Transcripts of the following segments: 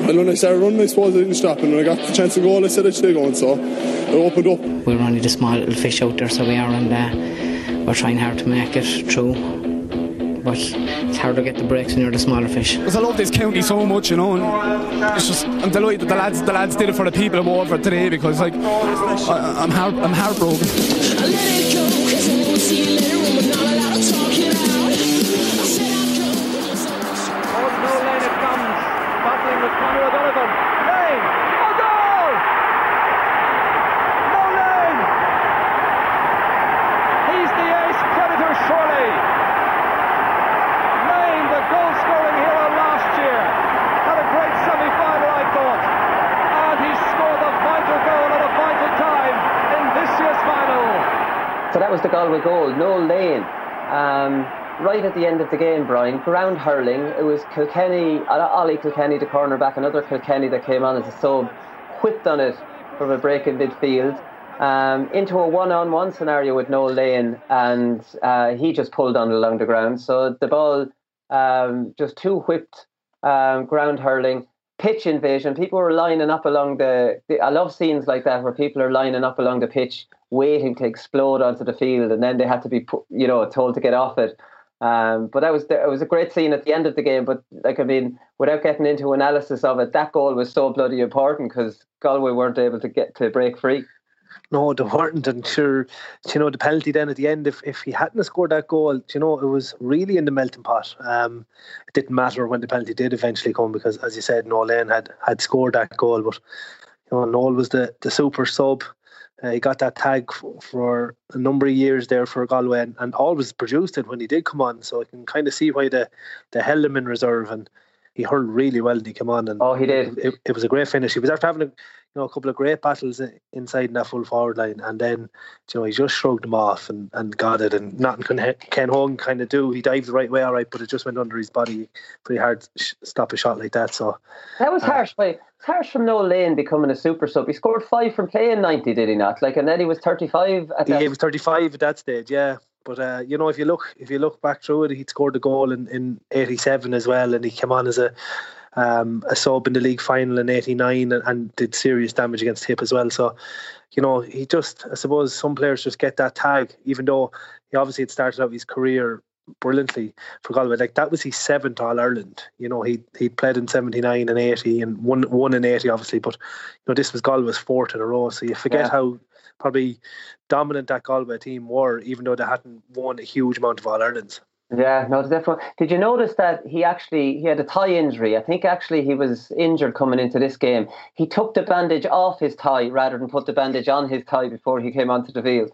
And when I started running, I suppose I didn't stop, and when I got the chance to goal, I said I should go, and so it opened up. We're only the small little fish out there, so we are, and we're trying hard to make it through. But it's hard to get the breaks when you're the smaller fish. Because I love this county so much, you know, and it's just, I'm delighted that the lads did it for the people who over today, because like I'm heartbroken. I let it go, 'cause I won't see you later when we're not allowed to talk it out. I said I'd go. Oh, Noel Lane it comes, battling with Conor O'Donovan. Lane, a goal! Noel Lane! He's the ace predator, surely. The goal-scoring hero last year had a great semi-final, I thought, and he scored a vital goal at a vital time in this year's final. So that was the Galway goal. Noel Lane, right at the end of the game, Brian, ground hurling. It was Kilkenny, Ollie Kilkenny, the cornerback, another Kilkenny that came on as a sub, whipped on it from a break in midfield, into a one-on-one scenario with Noel Lane, and he just pulled on it along the ground. So the ball, just two whipped, ground hurling, pitch invasion. People were lining up along I love scenes like that where people are lining up along the pitch waiting to explode onto the field, and then they had to be told to get off it. But it was a great scene at the end of the game. But without getting into analysis of it, that goal was so bloody important because Galway weren't able to break free. No, they weren't, and sure, the penalty then at the end, if he hadn't scored that goal, it was really in the melting pot. It didn't matter when the penalty did eventually come, because, as you said, Noel Lane had scored that goal, but Noel was the super sub. He got that tag for a number of years there for Galway, and always produced it when he did come on, so I can kind of see why they held him in reserve, and he hurled really well when he came on. And he did. It was a great finish. He was after having a couple of great battles inside in that full forward line, and then he just shrugged them off and got it, and nothing Ken Hogan kind of do. He dived the right way, all right, but it just went under his body. Pretty hard to stop a shot like that. So that was harsh. It's harsh from Noel Lane becoming a super sub. He scored 5 from playing 90, did he not? And then he was 35 at that. He was 35 at that stage, yeah. But if you look back through it, he'd scored a goal in 87 as well, and he came on as a sub in the league final in 89 and did serious damage against Hip as well. So, he just, I suppose some players just get that tag, even though he obviously had started out his career brilliantly for Galway. That was his 7th All-Ireland. He'd played in 79 and 80 and won in 80 obviously, but this was Galway's 4th in a row. So you forget how probably dominant that Galway team were, even though they hadn't won a huge amount of All-Irelands. Yeah, no, definitely. Did you notice that he had a thigh injury? I think actually he was injured coming into this game. He took the bandage off his thigh rather than put the bandage on his thigh before he came onto the field.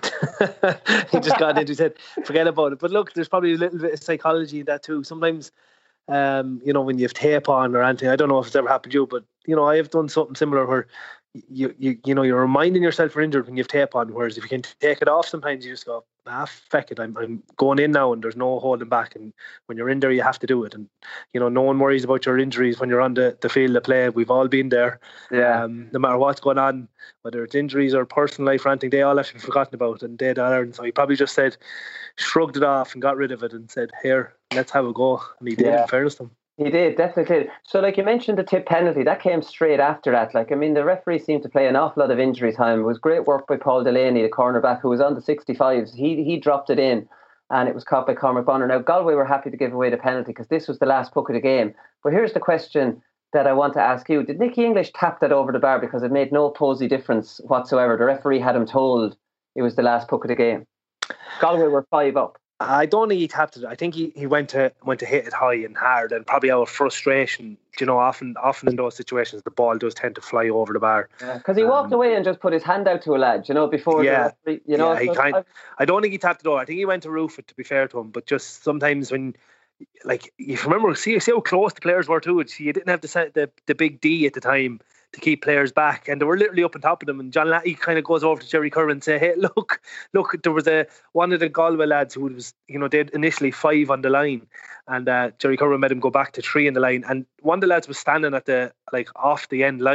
He just got into his head, forget about it. But look, there's probably a little bit of psychology in that too. Sometimes, when you have tape on or anything, I don't know if it's ever happened to you, but I have done something similar where you're reminding yourself you're injured when you have tape on, whereas if you can take it off, sometimes you just go, feck it, I'm going in now, and there's no holding back. And when you're in there, you have to do it. And no one worries about your injuries when you're on the field of play. We've all been there. Yeah. No matter what's going on, whether it's injuries or personal life or anything, they all have to be forgotten about, and they'd learn. So he probably just shrugged it off and got rid of it and said, "Here, let's have a go." And he did. In fairness to him. He did, definitely did. So, you mentioned the tip penalty, that came straight after that. The referee seemed to play an awful lot of injury time. It was great work by Paul Delaney, the cornerback, who was on the 65s. He dropped it in, and it was caught by Cormac Bonner. Now, Galway were happy to give away the penalty because this was the last puck of the game. But here's the question that I want to ask you. Did Nicky English tap that over the bar because it made no posy difference whatsoever? The referee had him told it was the last puck of the game. Galway were 5 up. I don't think he tapped it. I think he went to hit it high and hard, and probably out of frustration. Often in those situations, the ball does tend to fly over the bar. Because he walked away and just put his hand out to a lad, before. Yeah, the referee, I don't think he tapped it over. I think he went to roof it, to be fair to him. But just sometimes when, you remember, see how close the players were to it. You didn't have the big D at the time to keep players back, and they were literally up on top of them, and John Latty kind of goes over to Jerry Curran and say, "Hey, look, there was one of the Galway lads who was, they had initially 5 on the line, and Jerry Curran made him go back to 3 in the line, and one of the lads was standing at the off the end line,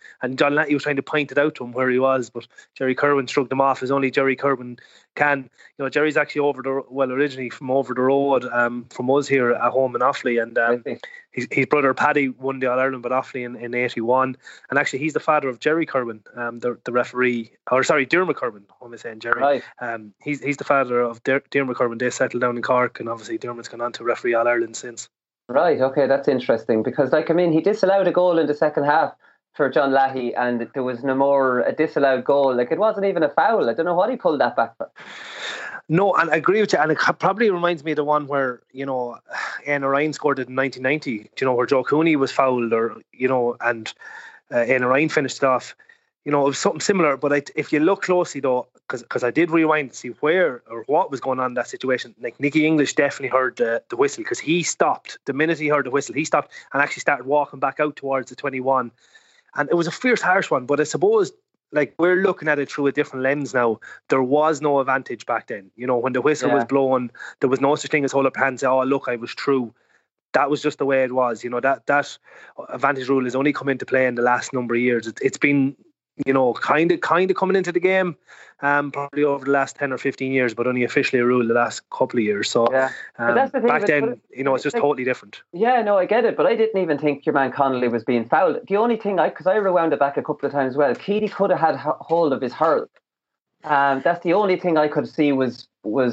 and John Latty was trying to point it out to him where he was, but Jerry Kerwin shrugged him off, as only Jerry Kerwin can. Jerry's actually originally from over the road from us here at home in Offaly, and his brother Paddy won the All-Ireland with Offaly in 81, and actually he's the father of Jerry Kerwin, the referee, or sorry, Dermot Kerwin, what am I saying, Jerry? Right. He's the father of Dermot Kerwin. They settled down in Cork, and obviously Dermot's gone on to referee All-Ireland since. Right, okay, that's interesting, because he disallowed a goal in the second half for John Latty, and there was no more a disallowed goal. It wasn't even a foul. I don't know what he pulled that back for. No, and I agree with you, and it probably reminds me of the one where, Ian Ryan scored it in 1990, where Joe Cooney was fouled, or, and Ian Ryan finished it off. It was something similar, but if you look closely though, because I did rewind to see where or what was going on in that situation, like Nicky English definitely heard the whistle, because he stopped. The minute he heard the whistle, he stopped and actually started walking back out towards the 21. And it was a fierce, harsh one, but I suppose, like, we're looking at it through a different lens now. There was no advantage back then. When the whistle was blown, there was no such thing as hold up your hands and say, oh, look, I was true. That was just the way it was. That advantage rule has only come into play in the last number of years. It's been, kind of coming into the game, probably over the last 10 or 15 years, but only officially a rule the last couple of years. So that's the thing, back then, it's just totally different. Yeah, no, I get it, but I didn't even think your man Connolly was being fouled. The only thing, because I rewound it back a couple of times as well, Keady could have had hold of his hurl. That's the only thing I could see was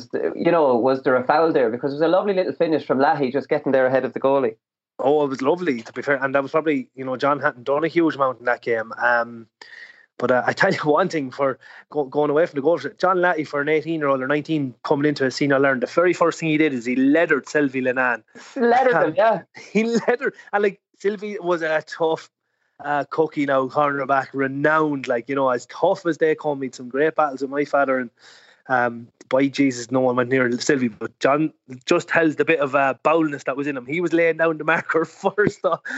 there a foul there, because it was a lovely little finish from Latty, just getting there ahead of the goalie. Oh, it was lovely, to be fair, and that was probably, John hadn't done a huge amount in that game. But I tell you one thing, for going away from the goal, John Latty, for an 18-year-old or 19 coming into a senior learn, the very first thing he did is he leathered Sylvie Linan. Leathered him, yeah. He leathered, and Sylvie was a tough cookie now, cornerback, renowned, as tough as they come. He'd some great battles with my father, and by Jesus, no one went near Sylvie, but John just tells the bit of bowelness that was in him. He was laying down the marker first.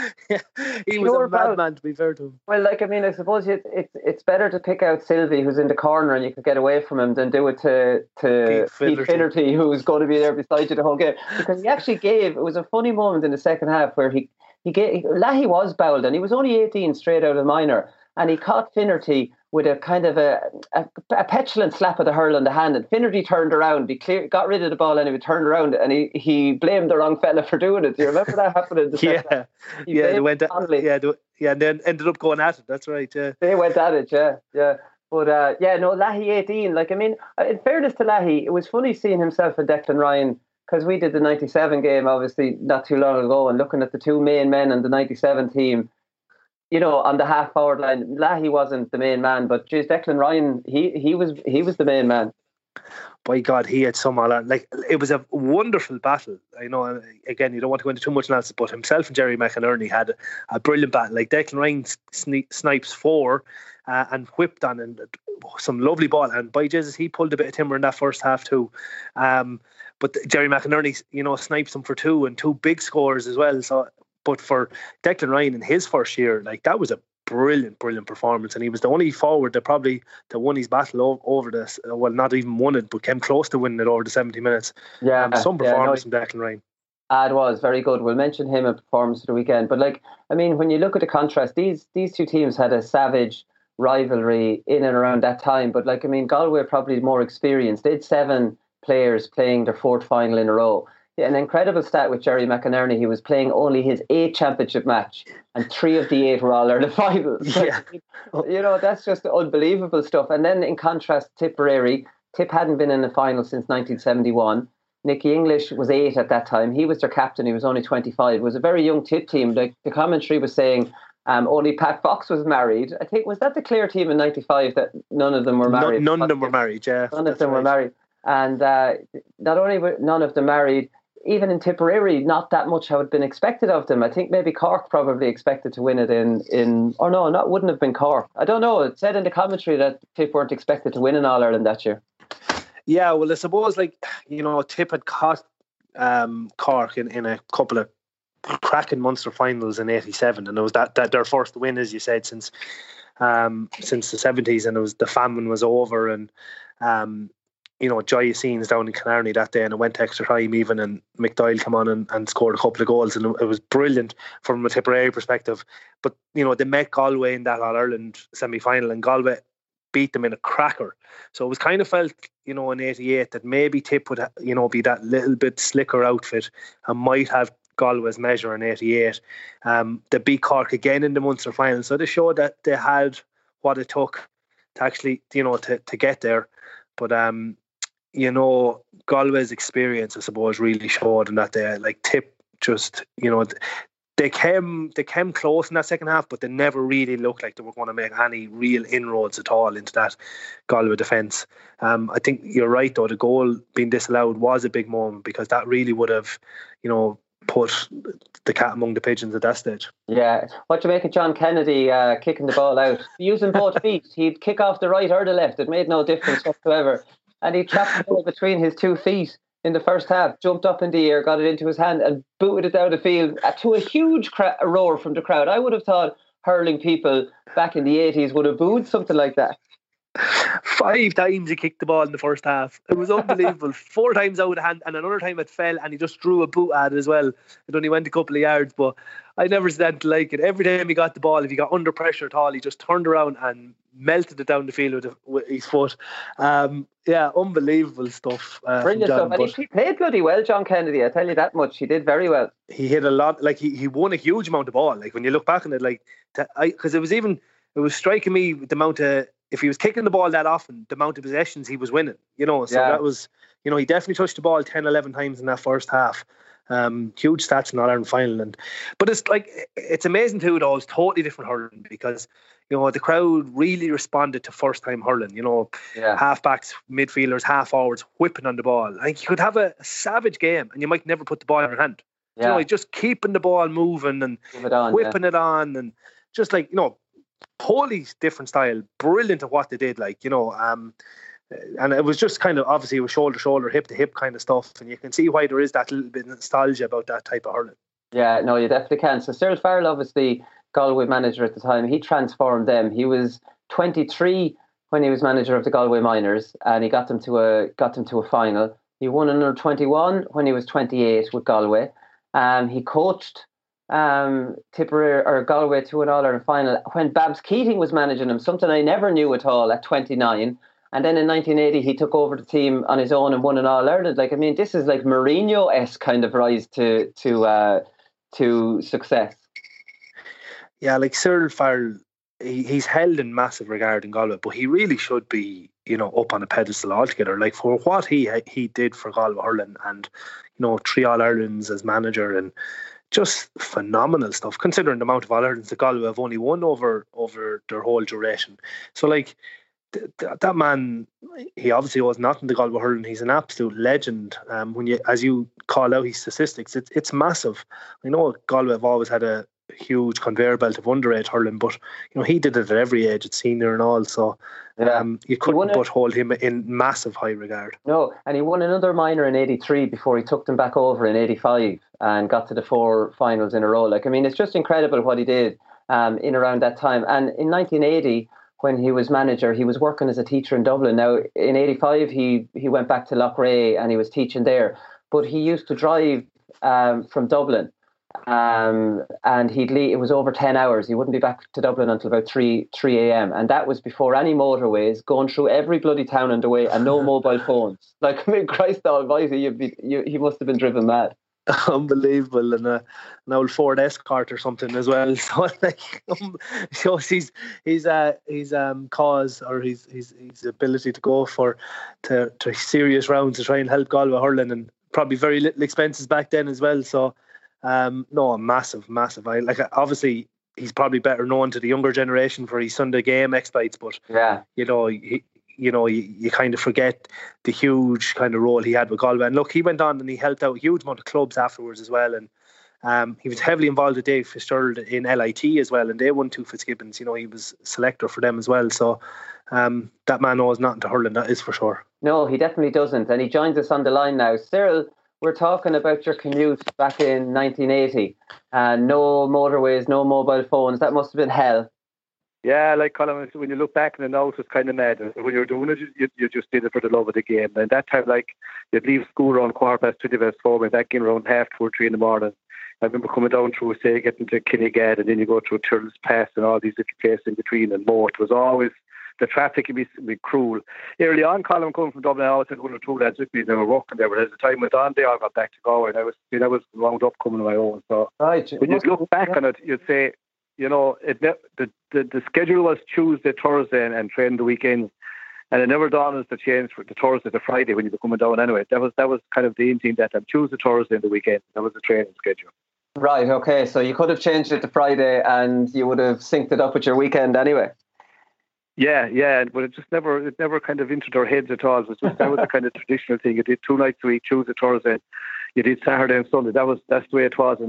He was a madman, to be fair to him. Well, I suppose it's better to pick out Sylvie, who's in the corner, and you could get away from him, than do it to Pete Finnerty, who's going to be there beside you the whole game. Because he actually it was a funny moment in the second half where Latty was bowled, and he was only 18 straight out of minor, and he caught Finnerty with a kind of a petulant slap of the hurl on the hand, and Finnerty turned around. He got rid of the ball anyway, turned around, and he blamed the wrong fella for doing it. Do you remember that happened in the second half? They went and then ended up going at it. That's right. Yeah, they went at it. Yeah. But Latty 18. In fairness to Latty, it was funny seeing himself and Declan Ryan, because we did the 97 game obviously not too long ago, and looking at the two main men in the 97 team. On the half forward line, Latty wasn't the main man, but Declan Ryan, he was the main man. By God, he had some all. It was a wonderful battle. I know. Again, you don't want to go into too much analysis, but himself and Jerry McInerney had a brilliant battle. Declan Ryan snipes 4 and whipped on, and some lovely ball. And by Jesus, he pulled a bit of timber in that first half too. But Jerry McInerney, snipes him for 2 and 2 big scores as well. So. But for Declan Ryan in his first year, that was a brilliant performance, and he was the only forward that won his battle over this. Well, not even won it, but came close to winning it over the 70 minutes. Yeah, some performance from Declan Ryan. It was very good. We'll mention him in performance of the weekend. But when you look at the contrast, these two teams had a savage rivalry in and around that time. But Galway are probably more experienced. They had 7 players playing their 4th final in a row. Yeah, an incredible stat with Jerry McInerney. He was playing only his 8th championship match, and 3 of the 8 were All-Ireland finals. Yeah. That's just unbelievable stuff. And then in contrast, Tipperary. Tip hadn't been in the final since 1971. Nicky English was 8 at that time. He was their captain. He was only 25. It was a very young Tip team. The commentary was saying only Pat Fox was married. I think, was that the Clare team in 95 that none of them were married? None of them were married, yeah. None of them were married. And not only were none of them married, even in Tipperary, not that much had been expected of them. I think maybe Cork probably expected to win it wouldn't have been Cork. I don't know. It said in the commentary that Tip weren't expected to win in All-Ireland that year. Yeah, well, I suppose, Tip had caught Cork in a couple of cracking Munster finals in 87, and it was that their first win, as you said, since the 70s, and it was the famine was over, and joyous scenes down in Killarney that day, and it went to extra time even, and Mick Doyle came on and scored a couple of goals, and it was brilliant from a Tipperary perspective. But they met Galway in that All-Ireland semi-final, and Galway beat them in a cracker. So it was kind of felt, in 88 that maybe Tip would, be that little bit slicker outfit and might have Galway's measure in 88. They beat Cork again in the Munster final, so they showed that they had what it took to actually, to get there. But Galway's experience, I suppose, really showed in that they Tip just, they came close in that second half, but they never really looked like they were going to make any real inroads at all into that Galway defence. I think you're right, though, the goal being disallowed was a big moment, because that really would have, put the cat among the pigeons at that stage. Yeah. What do you make of John Kennedy kicking the ball out? Using both feet. He'd kick off the right or the left. It made no difference whatsoever. And he trapped the ball between his 2 feet in the first half, jumped up in the air, got it into his hand and booted it down the field to a huge roar from the crowd. I would have thought hurling people back in the 80s would have booed something like that. 5 times he kicked the ball in the first half. It was unbelievable. 4 times out of hand, and another time it fell, and he just drew a boot at it as well. It only went a couple of yards, but I never said to like it. Every time he got the ball, if he got under pressure at all, he just turned around and melted it down the field with his foot. Unbelievable stuff. Brilliant stuff. And he played bloody well, John Kennedy. I tell you that much. He did very well. He hit a lot. He won a huge amount of ball. When you look back on it, because it was striking me the amount of, if he was kicking the ball that often, the amount of possessions he was winning, so that was, he definitely touched the ball 10, 11 times in that first half. Huge stats in All-Ireland final. But it's amazing too, though, it's totally different hurling, because, the crowd really responded to first time hurling, half-backs, midfielders, half-forwards, whipping on the ball. You could have a savage game and you might never put the ball in your hand. Just keeping the ball moving and whipping it on, and just totally different style, brilliant at what they did, and it was just kind of, obviously it was shoulder to shoulder, hip to hip kind of stuff, and you can see why there is that little bit of nostalgia about that type of hurling. Yeah, no, you definitely can. So Cyril Farrell, obviously Galway manager at the time, he transformed them. He was 23 when he was manager of the Galway Miners, and he got them to a final. He won another 21 when he was 28 with Galway. He coached Tipperary or Galway to an All-Ireland final when Babs Keating was managing him, something I never knew at all at 29. And then in 1980 he took over the team on his own and won an All-Ireland. This is like Mourinho-esque kind of rise to success. Yeah, Cyril Farrell, he's held in massive regard in Galway, but he really should be, up on a pedestal altogether. For what he did for Galway hurling, and 3 All-Irelands as manager, and just phenomenal stuff, considering the amount of All-Irelands that Galway have only won over their whole duration. So that man, he obviously was nothing to Galway hurling. He's an absolute legend. As you call out his statistics, it's massive. I know Galway have always had a huge conveyor belt of underage hurling, but he did it at every age, at senior and all. So you couldn't but hold him in massive high regard. No, and he won another minor in 83 before he took them back over in 85 and got to the 4 finals in a row. It's just incredible what he did in around that time. And in 1980, when he was manager, he was working as a teacher in Dublin. Now, in 85, he went back to Loughrea and he was teaching there. But he used to drive from Dublin. And he'd leave, it was over 10 hours. He wouldn't be back to Dublin until about 3 a.m. And that was before any motorways, going through every bloody town on the way, and no mobile phones. Christ almighty, he must have been driven mad. Unbelievable. And an old Ford Escort or something as well. So shows his cause, or his ability to go to serious rounds to try and help Galway hurling, and probably very little expenses back then as well. So no, massive. Obviously he's probably better known to the younger generation for his Sunday game exploits, but you kind of forget the huge kind of role he had with Galway. And look, he went on and he helped out a huge amount of clubs afterwards as well. And he was heavily involved with Dave Fitzgerald in LIT as well, and they won 2 Fitzgibbons. He was selector for them as well. So that man knows nothing to hurling, that is for sure. No, he definitely doesn't. And he joins us on the line now. Cyril, we're talking about your commute back in 1980. No motorways, no mobile phones. That must have been hell. Yeah, like Colin, when you look back in the now, it's kind of mad. When you're doing it, you just did it for the love of the game. And that time, like, you'd leave school around 4:15, went back in around 2:30, 3 in the morning. I remember coming down through, say, getting to Kinnegad, and then you go through Turtles Pass and all these little places in between and more. It was always, the traffic can be cruel. Early on, Colin, coming from Dublin, I always had one or two lads with me, and they were working there, but as the time went on, they all got back to Galway, and I was wound up coming on my own. So right. When you look back on it, you'd say, you know, the schedule was Tuesday, Thursday, and train the weekends, and it never dawned us to change for the Thursday to Friday when you were coming down anyway. That was kind of the in team that time. Tuesday, Thursday, and the weekend. That was the training schedule. Right. Okay. So you could have changed it to Friday, and you would have synced it up with your weekend anyway. Yeah, but it never kind of entered our heads at all. It was just, that was the kind of traditional thing. You did 2 nights a week, Tuesday, Thursday. You did Saturday and Sunday. That's the way it was, and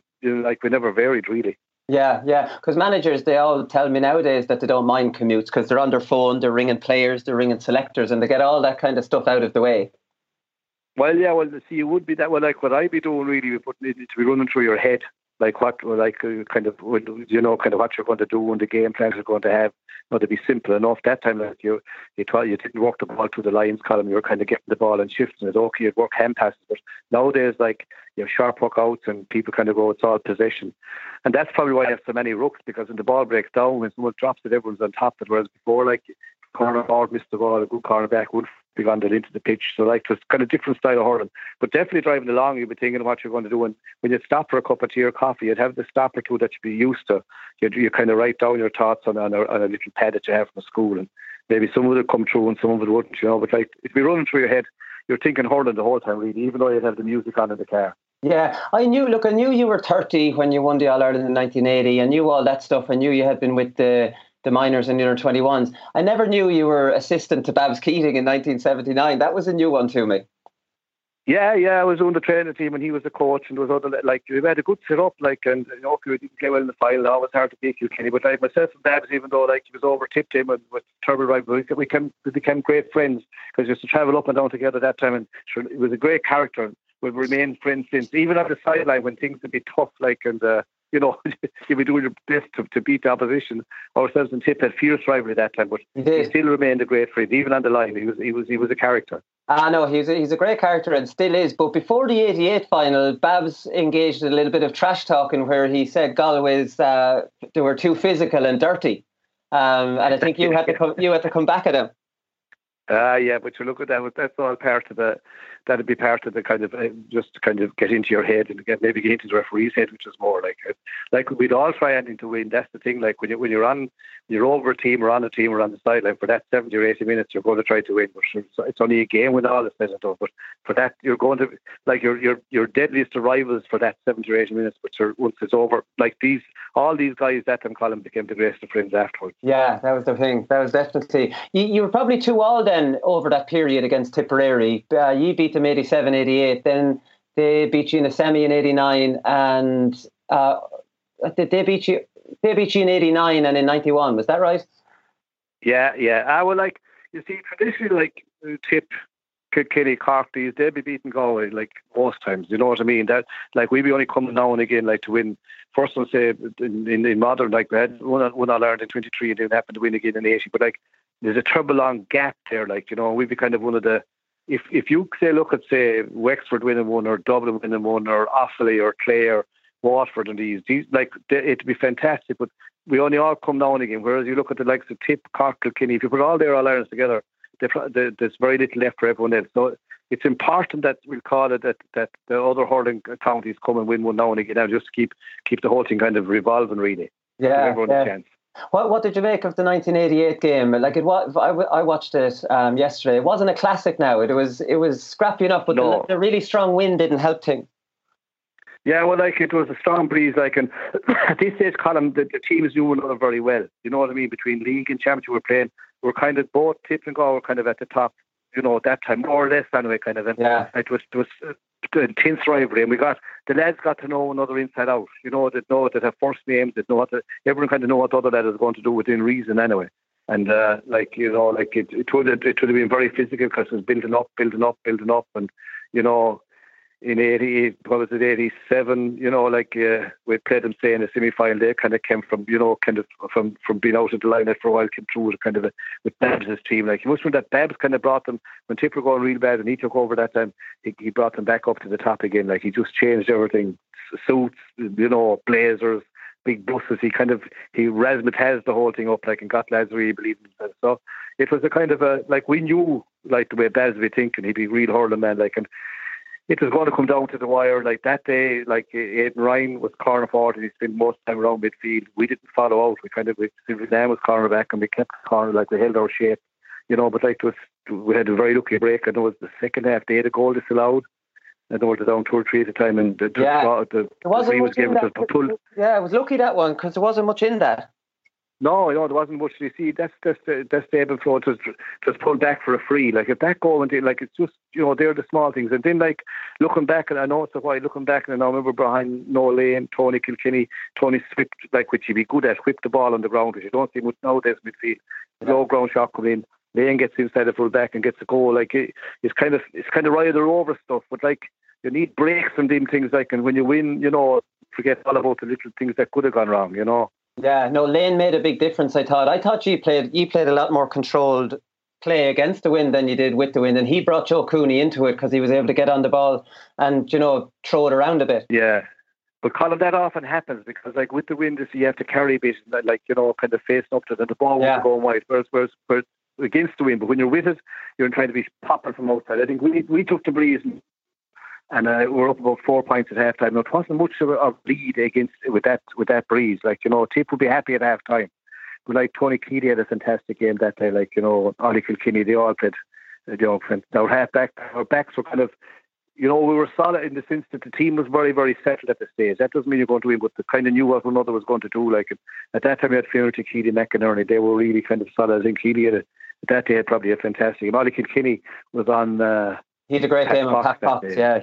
we never varied really. Yeah. Because managers, they all tell me nowadays that they don't mind commutes because they're on their phone, they're ringing players, they're ringing selectors, and they get all that kind of stuff out of the way. Well, see, it would be that. Well, like what I'd be doing really, we putting it to be running through your head, like what you're going to do and the game plans you're going to have. To be simple enough. That time, like you didn't walk the ball through the lines column. You were kind of getting the ball and shifting it. Okay, you'd work hand passes, but nowadays, like you have sharp work outs and people kind of go, it's all possession, and that's probably why you have so many rucks, because when the ball breaks down, when someone drops it, everyone's on top of it. Whereas before, like corner forward missed the ball, a good cornerback would be wandered into the pitch. So like it was kind of different style of hurling, but definitely driving along, you'd be thinking of what you're going to do. And when you'd stop for a cup of tea or coffee, you'd have the stop or two that you'd be used to. You kind of write down your thoughts on a little pad that you have from school, and maybe some of it would come true and some of it wouldn't, But like it'd be running through your head. You're thinking hurling the whole time, really, even though you'd have the music on in the car. Yeah, I knew you were 30 when you won the All-Ireland in 1980. I knew all that stuff. I knew you had been with the minors and under-21s. I never knew you were assistant to Babs Keating in 1979. That was a new one to me. Yeah, I was on the training team and he was the coach, and there was other, like, we had a good sit-up, like, and we didn't play well in the final. It was hard to beat Kilkenny, but like myself and Babs, even though like he was over-tipped him and with terrible rival, we became great friends because we used to travel up and down together that time, and sure, it was a great character. We've remained friends since, even on the sideline when things would be tough, like, and you'd be doing your best to beat the opposition. Ourselves and Tip had fierce rivalry that time, but he still remained a great friend, even on the line. He was a character. No, he's a great character and still is. But before the 88 final, Babs engaged in a little bit of trash talking where he said Galway's they were too physical and dirty, and I think you had to come back at him. Yeah, but you look at that. That's all part of that'd be part of the kind of just to kind of get into your head and maybe get into the referee's head, which is more like we'd all try anything to win. That's the thing. Like when you're over a team or on a team or on the sideline for that 70 or 80 minutes, you're going to try to win. But it's only a game when all is said and done. But for that, you're going to like your deadliest of rivals for that 70 or 80 minutes. But once it's over, like all these guys that time, Colin, became the greatest of friends afterwards. Yeah, that was the thing. That was definitely you were probably too old then over that period against Tipperary. You beat them 87, 88. Then they beat you in a semi in 89, and they beat you in 89 and in 91. Was that right? Yeah. Well, like you see, traditionally, like Tip, Kilkenny, Cork, they'd be beating Galway like most times. You know what I mean? That like we'd be only coming now and again like to win. First one, say in modern, like we had one All-Ireland in 23 and then happened to win again in 80. But like there's a terrible long gap there. Like we'd be kind of one of the. If you look at say Wexford winning one or Dublin winning one or Offaly or Clare or Waterford and these like it'd be fantastic. But we only all come now and again. Whereas you look at the likes of Tip, Cork, Kilkenny, if you put all their All-Irelands together, there's very little left for everyone else. So it's important that we'll call it that the other hurling counties come and win one now and again, now just to keep the whole thing kind of revolving really. Yeah, give everyone a chance. What did you make of the 1988 game? Like it was, I watched it yesterday. It wasn't a classic. Now it was scrappy enough, but no. the really strong wind didn't help things. Yeah, well, like it was a strong breeze, like, and at this stage, Colin, the team is doing very well. You know what I mean? Between league and championship, we're kind of both Tip and Galway were kind of at the top. That time more or less anyway, kind of. And it was intense rivalry, and the lads got to know one another inside out. That have first names, everyone kind of know what the other lad is going to do within reason anyway. And it would have been very physical because it was building up, and in 88, what was it, 87, you know, like we played them, say, in a semi-final. They kind of came from, you know, kind of from being out of the lineup for a while, came through with kind of with Babs' team. Like, you must remember that Babs kind of brought them, when Tip were going real bad and he took over that time, he brought them back up to the top again. Like, he just changed everything. Suits, you know, blazers, big buses. He razzmatazz the whole thing up, like, and got lads really believing themselves. So it was a kind of like, we knew, like, the way Babs would be thinking, he'd be a real hurling man, like, and it was going to come down to the wire. Like, that day, like, Aidan Ryan was corner forward and he spent most of the time around midfield. We didn't follow out. Sylvie Lamb was corner back and we kept the corner, like, we held our shape, you know. But like, we had a very lucky break. I know it was the second half. They had a goal disallowed. I know it was down 2 or 3 at the time, and the three was given to pull. Yeah, it was lucky, that one, because there wasn't much in that. No, there wasn't much. You see, that's the ebb and flow. Just pulled back for a free. Like, if that goal went in, like, it's just, you know, they're the small things. And then, like, looking back, and I know it's a while, looking back, and I remember behind Noel Lane, Tony Kilkenny, Tony Swift, like, which he'd be good at, whip the ball on the ground, which you don't see much nowadays midfield. Low ground shot come in. Lane gets inside the full back and gets a goal. Like, it's kind of rider over stuff, but, like, you need breaks and them things, like, and when you win, you know, forget all about the little things that could have gone wrong, you know. Yeah, no, Lane made a big difference, I thought you played a lot more controlled play against the wind than you did with the wind, and he brought Joe Cooney into it because he was able to get on the ball and, you know, throw it around a bit. Yeah, but Colin, that often happens because, like, with the wind, you have to carry a bit, like, you know, kind of facing up to it, and the ball won't go wide, whereas against the wind. But when you're with it, you're trying to be popping from outside. I think we took the breeze, and we're up about 4 points at half time. Now, it wasn't much of a lead against with that breeze. Like, you know, Tip would be happy at half time. But, like, Tony Keady had a fantastic game that day. Like, you know, Ollie Kilkenny, they all played, you know, our backs were kind of, you know, we were solid in the sense that the team was very, very settled at the stage. That doesn't mean you're going to win, but they kind of knew what one another was going to do. Like, at that time, we had Finnerty, Keady, McInerney. They were really kind of solid. I think Keady that day had probably a fantastic game. Ollie Kilkenny was on... he had a great game on Pat Fox, yeah.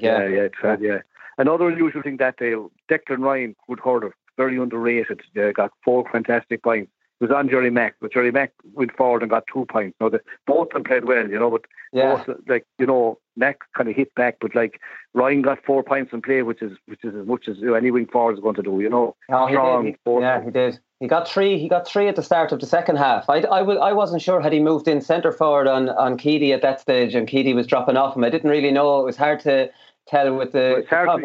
Another unusual thing that day, Declan Ryan, good hurler, very underrated, got 4 fantastic points. It was on Jerry Mack, but Jerry Mack went forward and got 2 points. Now, both of them played well, you know, but both, like, you know, Mack kind of hit back, but, like, Ryan got 4 points in play, which is as much as any wing forward is going to do, you know. Oh, he did. He got 3 at the start of the second half. I wasn't sure had he moved in centre forward on Keady at that stage, and Keady was dropping off him. I didn't really know. It was hard to tell with the... It's hard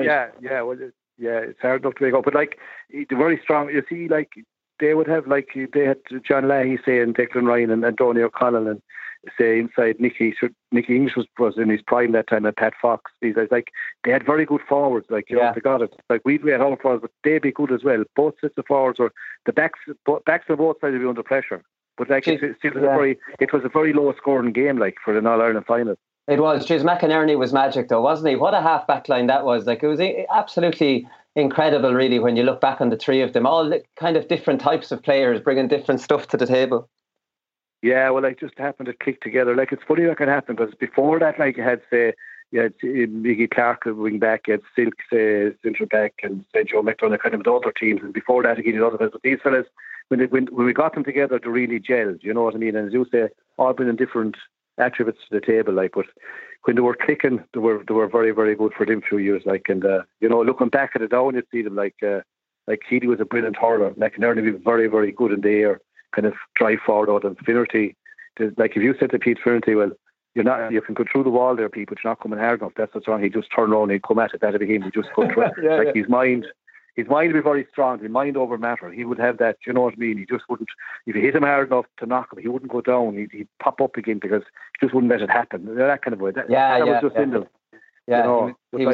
it's hard enough to make up. But, like, they're very strong. You see, like, they would have, like, they had John Leahy saying Declan Ryan and Donny O'Connell, and say inside Nicky English was in his prime that time, and Pat Fox. These guys, like, they had very good forwards. Like, you know, they got it. Like, we had home forwards, but they'd be good as well. Both sets of forwards, or the backs on both sides would be under pressure. But, like, it was a very low scoring game, like, for an All Ireland final. It was. Jeez, McInerney was magic, though, wasn't he? What a half back line that was. Like, it was absolutely incredible, really, when you look back on the three of them, all kind of different types of players bringing different stuff to the table. Yeah, well, it just happened to click together. Like, it's funny that can happen, because before that, like, you had, say, you had Miggy Clark wing back, you had Silk, say, centre back, and say Joe McDonough, kind of the other teams, and before that, he did other fellas. But these fellas, when we got them together, they really gelled, you know what I mean? And as you say, all bringing different attributes to the table, like, but when they were clicking, they were very, very good for them few years, like, and you know, looking back at it now, you'd see them like Keady was a brilliant hurler, McInerney was very, very good in the air, kind of drive forward out, and Finnerty, like, if you said to Pete Finnerty, well, you can go through the wall there, Pete, but you're not coming hard enough, that's what's wrong. He'd just turn around and he'd come at it, that'd be him, he'd just go through it. His mind would be very strong, his mind over matter. He would have that, you know what I mean? He just wouldn't, if you hit him hard enough to knock him, he wouldn't go down, he'd pop up again, because he just wouldn't let it happen. That kind of way. That was just in them. Yeah, you know,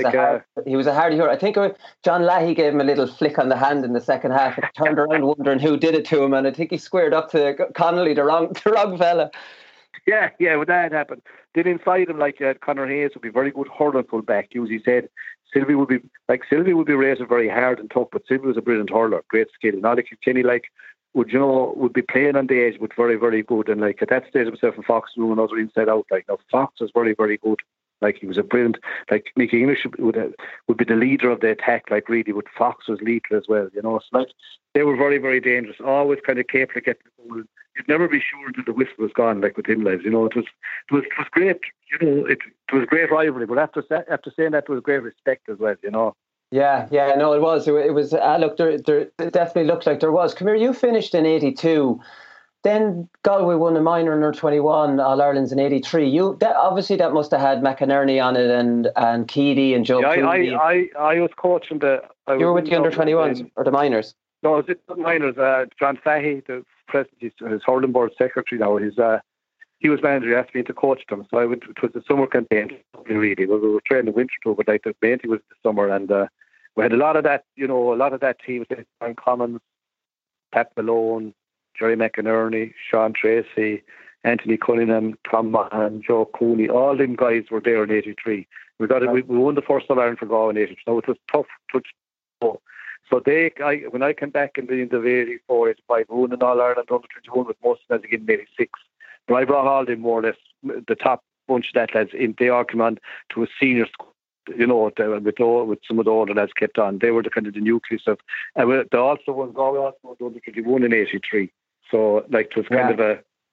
he was a hardy hero. I think John Leahy gave him a little flick on the hand in the second half. He turned around wondering who did it to him, and I think he squared up to Connolly, the wrong fella. Yeah, when that happened. Then inside him, like, Conor Hayes would be very good hurling full back. He said Sylvie would be rated very hard and tough, but Sylvie was a brilliant hurler, great skill. And Ollie Kilkenny, like, would be playing on the edge, but very, very good. And, like, at that stage himself and Fox knew another inside out. Like, now Fox was very, very good. Like, he was a brilliant, like, Mickey English would be the leader of the attack, like, really, but Fox was lethal as well, you know. So, like, they were very, very dangerous, always kind of capable of getting the goal. you'd never be sure until the whistle was gone, like with him, lads. You know, it was great. You know, it was great rivalry, but after saying that, there was great respect as well. You know. Yeah, no, it was. It was. Look, there it definitely looked like there was. Come here, you finished in '82. Then Galway won a minor under 21 All Irelands in '83. Obviously that must have had McInerney on it and Keady and Joe. Yeah, I was coaching you were with the under 21s or the minors? No, it was the minors. John Fahey, the president, his hurling board secretary now. He was manager. He asked me to coach them, so it was the summer campaign. Really, we were training the winter too, but like the main thing was the summer, and we had a lot of that. You know, a lot of that team. John Commons, Pat Malone, Jerry McInerney, Sean Tracy, Anthony Cunningham, Tom Mahan, Joe Cooney, all them guys were there in '83. We won the first All Ireland for Galway in '83. So it was tough. So when I came back in the end of '84, '85, we won an All Ireland under 21 with most of them again in '86. But I brought all them more or less the top bunch of that lads in. They all come on to a senior school. You know, with some of the older lads kept on. They were the kind of the nucleus of. And they also won Galway also won under 21 in '83. So, like, it was kind of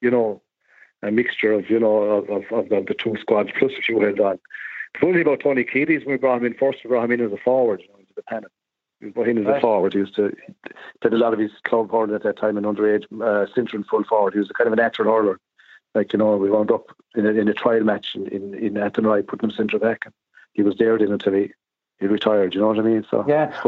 a mixture of, of the two squads, plus a few held on. The funny thing about Tony Keady is when we brought him in first, we brought him in as a forward, into the pennant. We brought him as a forward. He did a lot of his club hurling at that time in underage, centre and full forward. He was a kind of a natural hurler. Like, we wound up in a trial match in Athenry, putting him centre back. And he was there then until he retired, you know what I mean? So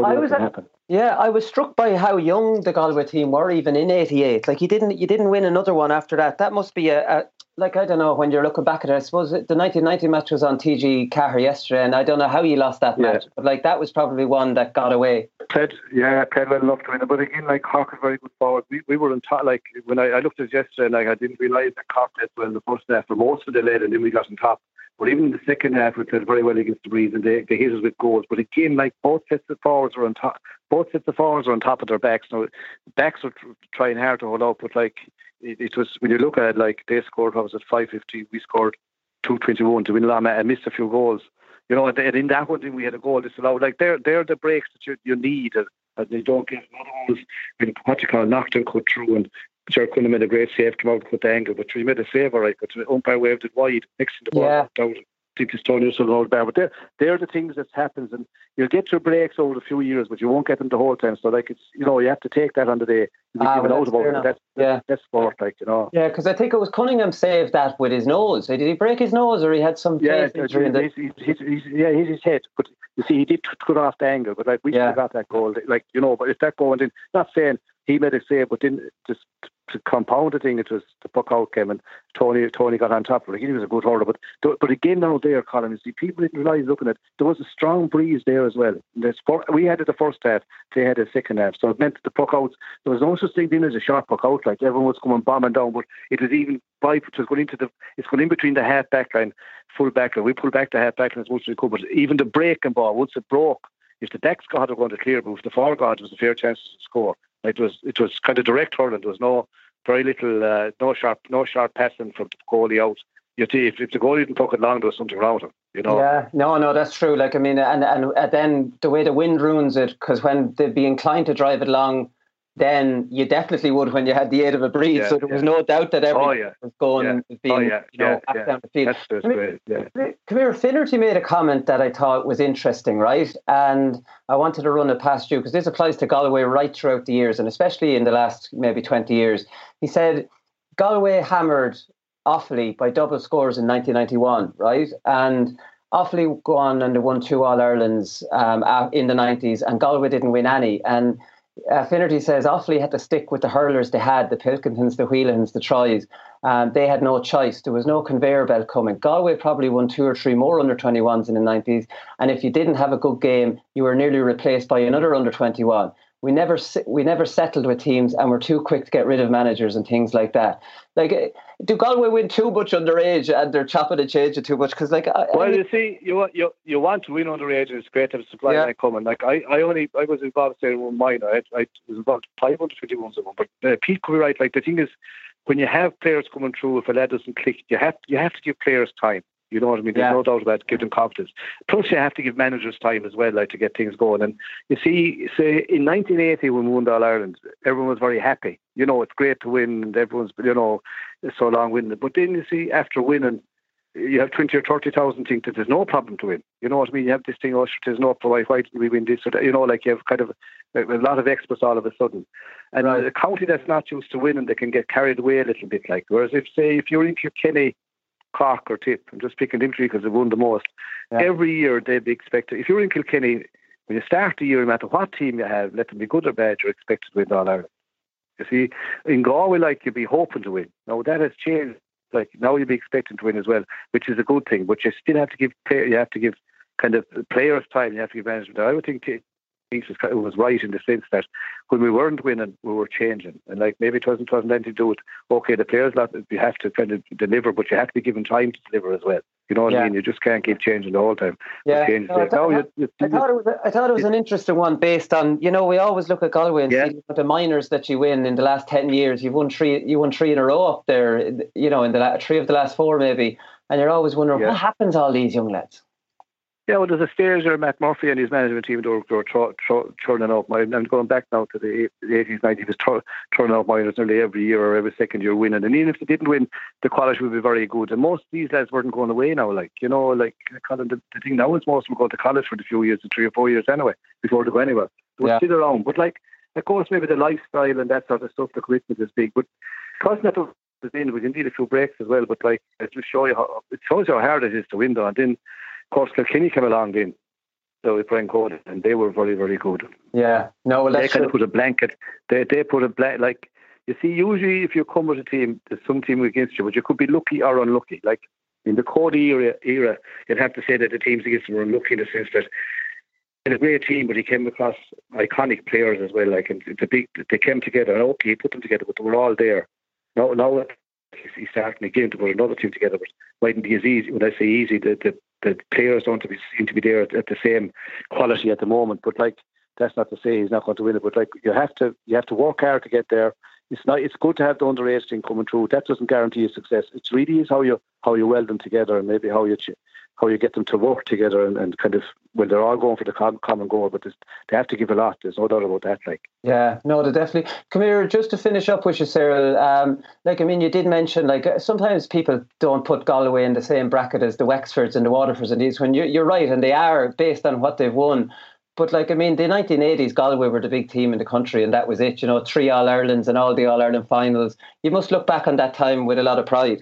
I was struck by how young the Galway team were even in '88. Like you didn't win another one after that. That must be I don't know, when you're looking back at it, I suppose the 1990 match was on TG Cahir yesterday, and I don't know how you lost that match, but like that was probably one that got away. Played well enough to win it, but again, like Cork is very good forward. We were on top. Like when I looked at it yesterday, like I didn't realise that Cork played well in the first half for most of the led, and then we got on top. But even in the second half, we played very well against the Breeze, and they hit us with goals. But again, like both sets of forwards were on top. Both sets of forwards were on top of their backs. Now, backs were trying hard to hold out, but like it was, when you look at it, like they scored, what was it, 550, we scored 221 to win a lot, and missed a few goals. You know, and in that one, we had a goal disallowed. Like they're the breaks that you need, and they don't get other ones. Knocked and cut through, and Ger Cunningham made a great save, came out and cut the angle, but he made a save, all right, but the umpire waved it wide next to the ball. Down. I think it's Tony O'Sullivan bar, but they're the things that happens, and you'll get your breaks over a few years, but you won't get them the whole time. So like it's, you have to take that on the day. That's sport, like, Yeah, because I think it was Cunningham saved that with his nose. Did he break his nose, or he had some injury? His head. But you see, he did cut off the angle, but like we still got that goal. Like, but if that goal went in, not saying he made a save, but then just to compound the thing, it was the puck out came and Tony got on top of it. He was a good hurler, but again now there, Colin, you see, people didn't realise looking at, there was a strong breeze there as well. We had it the first half, they had a second half, so it meant the puck outs, there was no such thing then as a short puck out, like everyone was coming bombing down, but it was even it's going in between the half back line, full back line. We pulled back the half back line as much as we could, but even the breaking ball, once it broke, if the back squad were going to clear, but if the forward guard, was a fair chance to score. It was kind of direct hurling. There was very little, no sharp passing from the goalie out. If the goalie didn't puck it long, there was something wrong with him. Yeah, no, that's true. Like, I mean, and then the way the wind ruins it, because when they'd be inclined to drive it long, then you definitely would when you had the aid of a breeze. So there was no doubt that everything was going back down the field. That's great. Come here, Finnerty made a comment that I thought was interesting, right? And I wanted to run it past you because this applies to Galway right throughout the years, and especially in the last maybe 20 years. He said Galway hammered Offaly by double scores in 1991, right? And Offaly go on and they won 2 All-Irelands in the 90s, and Galway didn't win any. And Finnerty says Offaly had to stick with the hurlers they had, the Pilkingtons, the Whelans, the Troys. They had no choice. There was no conveyor belt coming. Galway probably won 2 or 3 more under-21s in the 90s. And if you didn't have a good game, you were nearly replaced by another under-21. We never settled with teams, and we're too quick to get rid of managers and things like that. Like, do Galway win too much underage and they're chopping and changing too much? Because you see, you want to win underage, and it's great to have a supply line coming. Like I was involved in one minor. I was involved 521 of them. But Pete could be right. Like the thing is, when you have players coming through, if a lad doesn't click, you have to give players time. You know what I mean? There's no doubt about it. Give them confidence. Plus, you have to give managers time as well, like, to get things going. And you see, say in 1980 when we won the All-Ireland, everyone was very happy. You know, it's great to win, and everyone's, you know, so long winning. But then you see, after winning, you have 20 or 30,000 think that there's no problem to win. You know what I mean? You have this thing, oh, there's no problem. Why didn't we win this or that? You know, like, you have kind of a lot of experts all of a sudden. And a county that's not used to winning, they can get carried away a little bit. Like, whereas if you're in Kilkenny, Cork or Tip, I'm just picking them three because they've won the most. Yeah. Every year they'd be expected. If you're in Kilkenny, when you start the year, no matter what team you have, let them be good or bad, you're expected to win All Ireland. You see, in Galway, like, you'd be hoping to win. Now that has changed. Like, now you'll be expecting to win as well, which is a good thing. But you still have to give kind of players time. You have to give management. I would think it was right in the sense that when we weren't winning, we were changing. And like, maybe it wasn't anything to do with, okay, the players, you have to kind of deliver, but you have to be given time to deliver as well. You know what I mean? You just can't keep changing the whole time. Yeah. I thought it was an interesting one based on, you know, we always look at Galway and see the minors that you win in the last 10 years. You won three in a row up there, you know, in the 3 of the last 4 maybe. And you're always wondering, what happens to all these young lads? Yeah, well, there's a stage there, Matt Murphy and his management team, they were churning out minors. I'm going back now to the 80s, 90s, was churning out minors nearly every year or every second year winning. And even if they didn't win, the quality would be very good. And most of these lads weren't going away now. Like, you know, like, Colin, the thing now is most of them go to college for the few years, 3 or 4 years anyway, before they go anywhere. They were still around. But, like, of course, maybe the lifestyle and that sort of stuff, the commitment is big. But because that was in, we can need a few breaks as well. But, like, it just shows you how hard it is to win, though. And then, of course, Kilkenny came along then, so with Brian Cody, and they were very, very good. Yeah, no, well, they kind of put a blanket. They put a blanket. Like, you see, usually if you come with a team, there's some team against you, but you could be lucky or unlucky. Like in the Cody era, you'd have to say that the teams against him were unlucky in the sense that he had a great team, but he came across iconic players as well. Like, and they came together, and okay, he put them together, but they were all there. Now he's starting again to put another team together, but it mightn't be as easy. When I say easy, the players don't seem to be there at the same quality at the moment. But like, that's not to say he's not going to win it. But like, you have to work hard to get there. It's good to have the underage thing coming through. That doesn't guarantee you success. It really is how you weld them together, and maybe how you get them to work together and kind of, well, they're all going for the common goal, but they have to give a lot. There's no doubt about that. Like, yeah, no, they definitely. Come here, just to finish up with you, Cyril. Like, I mean, you did mention, like, sometimes people don't put Galway in the same bracket as the Wexfords and the Waterfords and these. When you're right, and they are based on what they've won. But like, I mean, the 1980s, Galway were the big team in the country, and that was it. You know, 3 All-Irelands and all the All-Ireland finals. You must look back on that time with a lot of pride.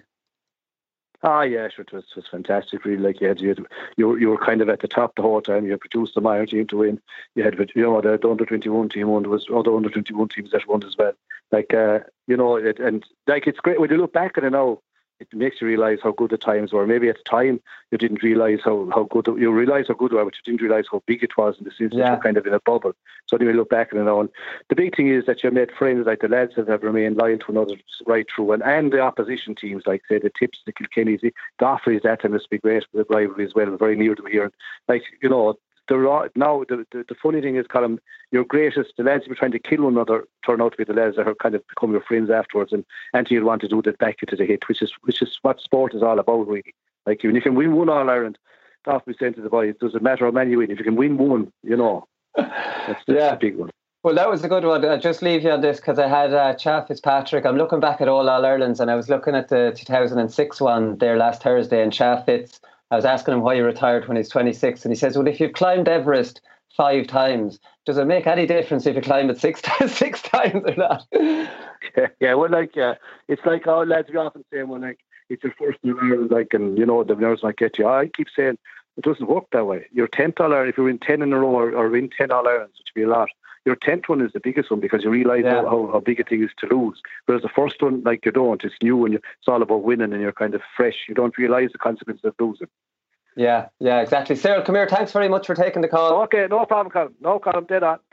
Ah, yeah, sure, it was fantastic. Really, like, you were kind of at the top the whole time. You produced the minor team to win. You had, you know, the under 21 team won. There was other under 21 teams that won as well. Like, you know, and like, it's great when you look back at it now. It makes you realise how good the times were. Maybe at the time you didn't realise how good you realised how good they were, but you didn't realise how big it was in the sense that you're kind of in a bubble. So anyway, look back at it now. And the big thing is that you made friends, like the lads that have remained loyal to another right through, and the opposition teams, like say the Tips, the Kilkennys, the Offaly's, that time must be great for the rivalry as well. We're very near to here. Like, you know, now the funny thing is, Colin, your greatest, the lads who were trying to kill one another turn out to be the lads that have kind of become your friends afterwards, and you'll want to do that back into the hit, which is what sport is all about, really. Like, even if you can win one All-Ireland, that's be saying to the boys, it doesn't matter how many you win. If you can win one, you know, that's a big one. Well, that was a good one. I'll just leave you on this because I had Chad Fitzpatrick. I'm looking back at all All-Irelands, and I was looking at the 2006 one there last Thursday, and Chad Fitz, I was asking him why he retired when he's 26, and he says, well, if you've climbed Everest 5 times, does it make any difference if you climb it 6 times or not? Yeah, well, like, it's like our lads, we often say, well, like, it's your first in Ireland, like, and, you know, the nerves might get you. I keep saying, it doesn't work that way. Your 10th All-Ireland, if you're in 10 in a row or win 10 All-Irelands, which would be a lot, your 10th one is the biggest one because you realise how big a thing is to lose. Whereas the first one, like, you don't. It's new and it's all about winning and you're kind of fresh. You don't realise the consequences of losing. Yeah, exactly. Cyril, come here. Thanks very much for taking the call. Okay, no problem, Colin. No problem. Dead on.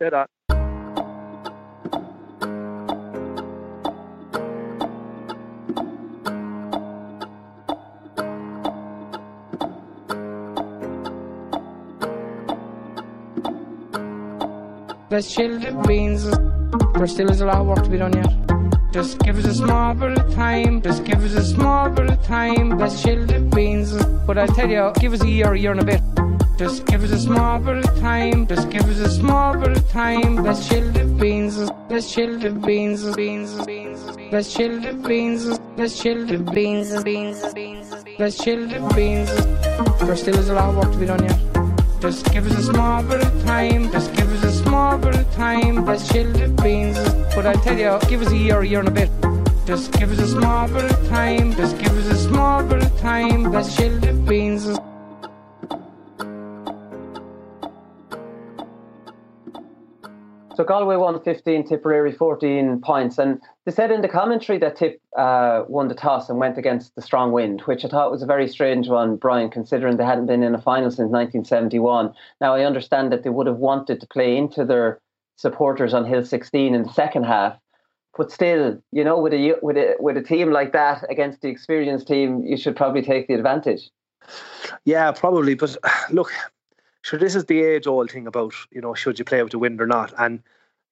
There's children beans. There still is a lot of work to be done yet. Just give us a small bit of time. Just give us a small bit of time. Let's chill the beans. But I tell you, give us a year and a bit. Just give us a small bit of time. Just give us a small bit of time. Let's chill the beans. Let's chill the beans. Let's chill the beans. Let's chill the beans. Let's chill the beans. There still is a lot of work to be done yet. Just give us a small bit of time. Just give us a small bit of time. Let's chill the beans. But I tell you, give us a year and a bit. Just give us a small bit of time. Just give us a small bit of time. Let's chill the beans. So Galway won 15, Tipperary 14 points. And they said in the commentary that Tip won the toss and went against the strong wind, which I thought was a very strange one, Brian, considering they hadn't been in a final since 1971. Now, I understand that they would have wanted to play into their supporters on Hill 16 in the second half. But still, you know, with a team like that against the experienced team, you should probably take the advantage. Yeah, probably. But look, sure, this is the age-old thing about, you know, should you play with the wind or not? And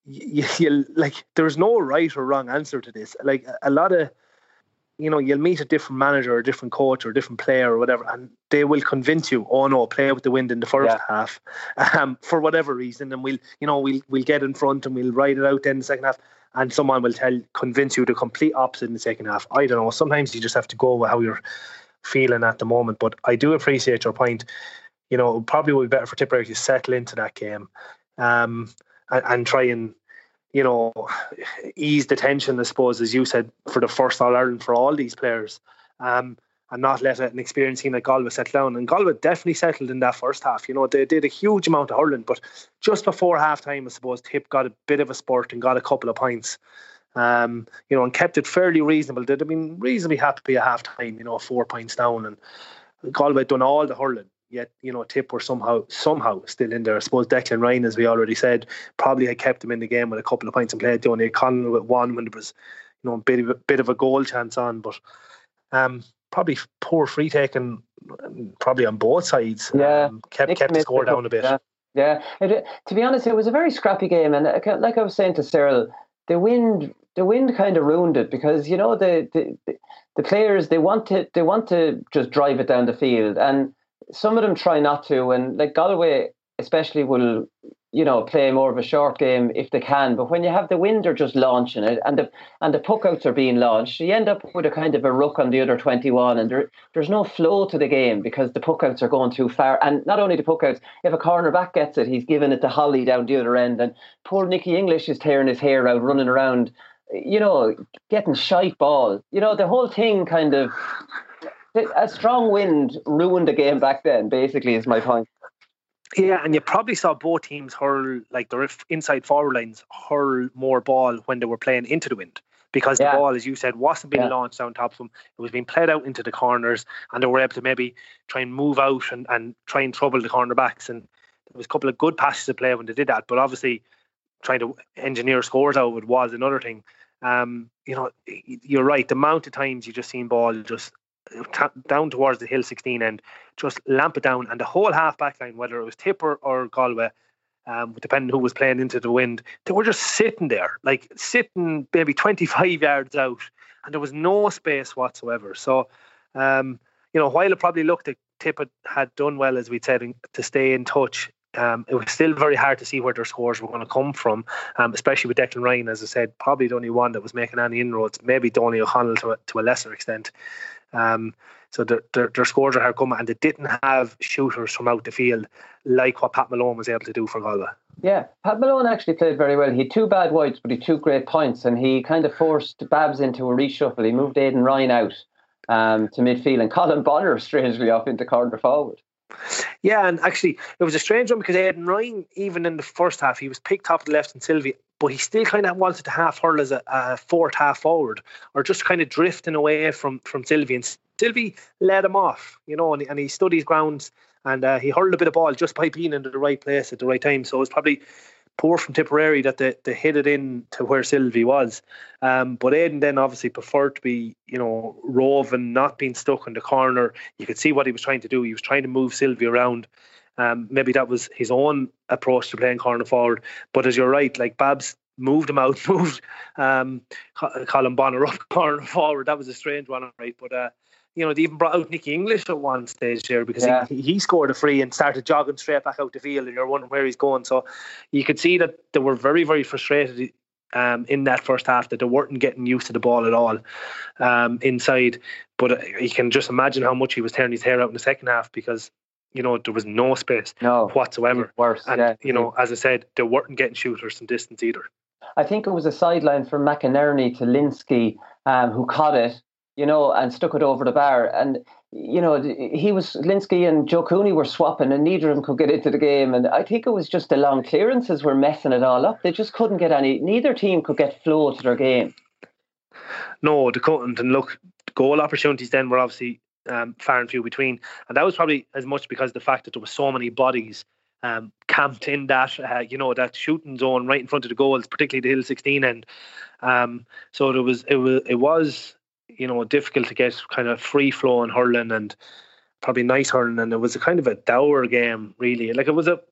you like, there's no right or wrong answer to this. Like, a lot of, you know, you'll meet a different manager or a different coach or a different player or whatever, and they will convince you, oh no, play with the wind in the first half, for whatever reason, and we'll get in front and we'll ride it out then in the second half. And someone will convince you the complete opposite in the second half. I don't know. Sometimes you just have to go with how you're feeling at the moment. But I do appreciate your point. You know, it probably would be better for Tipperary to settle into that game, and try and, you know, ease the tension, I suppose, as you said, for the first All-Ireland for all these players, and not let an experienced team like Galway settle down. And Galway definitely settled in that first half. You know, they did a huge amount of hurling, but just before half-time, I suppose, Tip got a bit of a spurt and got a couple of points. You know, and kept it fairly reasonable. They'd have been reasonably happy at half-time, you know, 4 points down, and Galway had done all the hurling. Yet, you know, Tip were somehow still in there. I suppose Declan Ryan, as we already said, probably had kept them in the game with a couple of points and played Donny O'Connell with one when there was, you know, a bit of a goal chance on. But probably poor free taking, probably on both sides. Kept the score down a bit. Yeah. To be honest, it was a very scrappy game, and like I was saying to Cyril, the wind kind of ruined it, because, you know, the players, they want to just drive it down the field, and some of them try not to, and like Galway especially will, you know, play more of a short game if they can. But when you have the wind, they're just launching it, and the puckouts are being launched, you end up with a kind of a ruck on the other 21, and there's no flow to the game because the puckouts are going too far. And not only the puckouts, if a cornerback gets it, he's giving it to Holly down the other end, and poor Nicky English is tearing his hair out, running around, you know, getting shite ball. You know, the whole thing kind of, a strong wind ruined the game back then, basically, is my point. Yeah, and you probably saw both teams hurl, like their inside forward lines, hurl more ball when they were playing into the wind, because the ball, as you said, wasn't being launched on top of them. It was being played out into the corners, and they were able to maybe try and move out and try and trouble the cornerbacks. And there was a couple of good passes to play when they did that, but obviously trying to engineer scores out of it was another thing. You know, you're right, the amount of times you just seen ball just down towards the Hill 16 end, just lamp it down, and the whole half back line, whether it was Tipper or Galway, depending who was playing into the wind, they were just sitting there, like sitting maybe 25 yards out, and there was no space whatsoever. So, you know, while it probably looked like Tippett had done well, as we'd said, to stay in touch, it was still very hard to see where their scores were going to come from, especially with Declan Ryan, as I said, probably the only one that was making any inroads, maybe Donny O'Connell to a lesser extent. So their scores are hard coming, and they didn't have shooters from out the field like what Pat Malone was able to do for Galway. Yeah, Pat Malone actually played very well. He had 2 bad whites, but he had 2 great points, and he kind of forced Babs into a reshuffle. He moved Aidan Ryan out to midfield, and Colin Bonner, strangely, off into corner forward. Yeah, and actually it was a strange one, because Aidan Ryan, even in the first half, he was picked up the left in Sylvie, but he still kind of wanted to half hurl as a fourth half forward, or just kind of drifting away from Sylvie, and Sylvie led him off, you know, and he stood his grounds, and he hurled a bit of ball just by being in the right place at the right time. So it was probably poor from Tipperary that they hit it in to where Sylvie was. But Aidan then obviously preferred to be, you know, roving, not being stuck in the corner. You could see what he was trying to do. He was trying to move Sylvie around. Maybe that was his own approach to playing corner forward. But as you're right, like Babs moved him out, moved Colin Bonner up corner forward. That was a strange one, right? But they even brought out Nicky English at one stage there because he scored a free and started jogging straight back out the field, and you're wondering where he's going. So you could see that they were very, very frustrated in that first half, that they weren't getting used to the ball at all inside. But you can just imagine how much he was tearing his hair out in the second half because there was no space whatsoever. Worse, and as I said, they weren't getting shooters from distance either. I think it was a sideline from McInerney to Linsky, who caught it, and stuck it over the bar. And Linsky and Joe Cooney were swapping, and neither of them could get into the game. And I think it was just the long clearances were messing it all up. They just couldn't get neither team could get flow to their game. No, they couldn't. And look, goal opportunities then were obviously far and few between. And that was probably as much because of the fact that there were so many bodies camped in that, that shooting zone right in front of the goals, particularly the Hill 16 end. So it was difficult to get kind of free flowing hurling and probably nice hurling, and it was a kind of a dour game really. Like it was a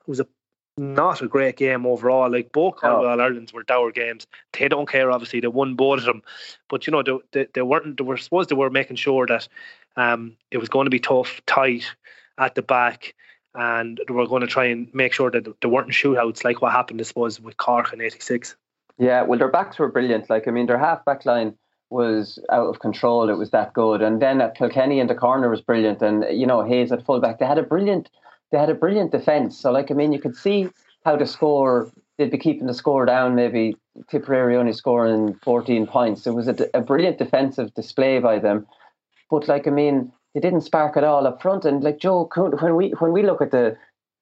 not a great game overall. Like both All Irelands were dour games. They don't care, obviously they won both of them, but they were making sure that it was going to be tough, tight at the back, and they were going to try and make sure that there weren't shootouts like what happened, I suppose, with Cork in '86. Yeah, well, their backs were brilliant. Their half back line was out of control. It was that good. And then at Kilkenny in the corner was brilliant. And, Hayes at fullback, they had a brilliant defence. So, you could see how they'd be keeping the score down, maybe Tipperary only scoring 14 points. It was a brilliant defensive display by them. But, they didn't spark at all up front. And, Joe Cooney, when we look at the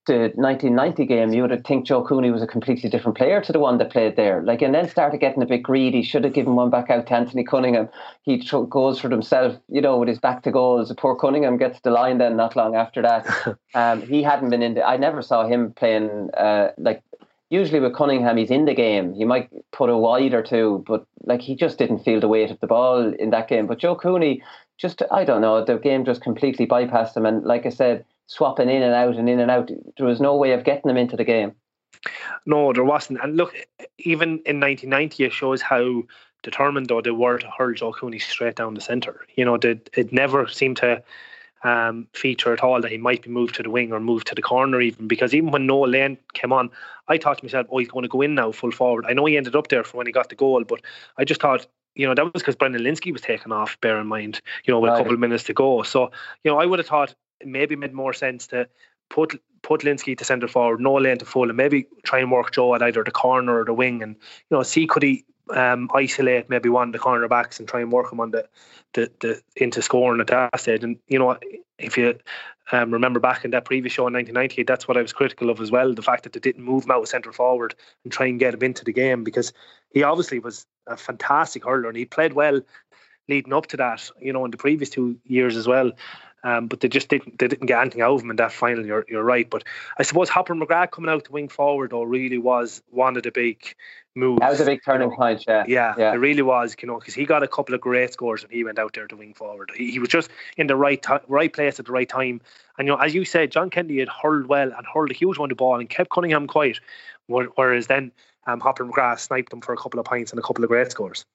1990 game, you would think Joe Cooney was a completely different player to the one that played there. And then started getting a bit greedy. Should have given one back out to Anthony Cunningham. He goes for himself, with his back to goals. Poor Cunningham gets the line then not long after that. He hadn't been in I never saw him playing, usually with Cunningham, he's in the game. He might put a wide or two, but he just didn't feel the weight of the ball in that game. But Joe Cooney, I don't know, the game just completely bypassed him. And like I said, swapping in and out. There was no way of getting them into the game. No, there wasn't. And look, even in 1990, it shows how determined though they were to hurl Joe Cooney straight down the centre. It never seemed to feature at all that he might be moved to the wing or moved to the corner even, because even when Noel Lane came on, I thought to myself, he's going to go in now full forward. I know he ended up there for when he got the goal, but I just thought, that was because Brendan Linsky was taken off, bear in mind, with a couple of minutes to go. So, I would have thought maybe made more sense to put Linsky to centre forward, Noel Lane to full, and maybe try and work Joe at either the corner or the wing, and see could he isolate maybe one of the cornerbacks and try and work him on the into scoring at that stage. And if you remember back in that previous show in 1998, that's what I was critical of as well, the fact that they didn't move him out centre forward and try and get him into the game, because he obviously was a fantastic hurler and he played well leading up to that, in the previous 2 years as well. But they didn't get anything out of him in that final. You're right, but I suppose Hopper McGrath coming out to wing forward though really was one of the big moves. That was a big turning point. Yeah, it really was. Because he got a couple of great scores when he went out there to wing forward. He was just in the right place at the right time. And as you said, John Kennedy had hurled well and hurled a huge amount of ball and kept Cunningham quiet, whereas then Hopper McGrath sniped him for a couple of points and a couple of great scores.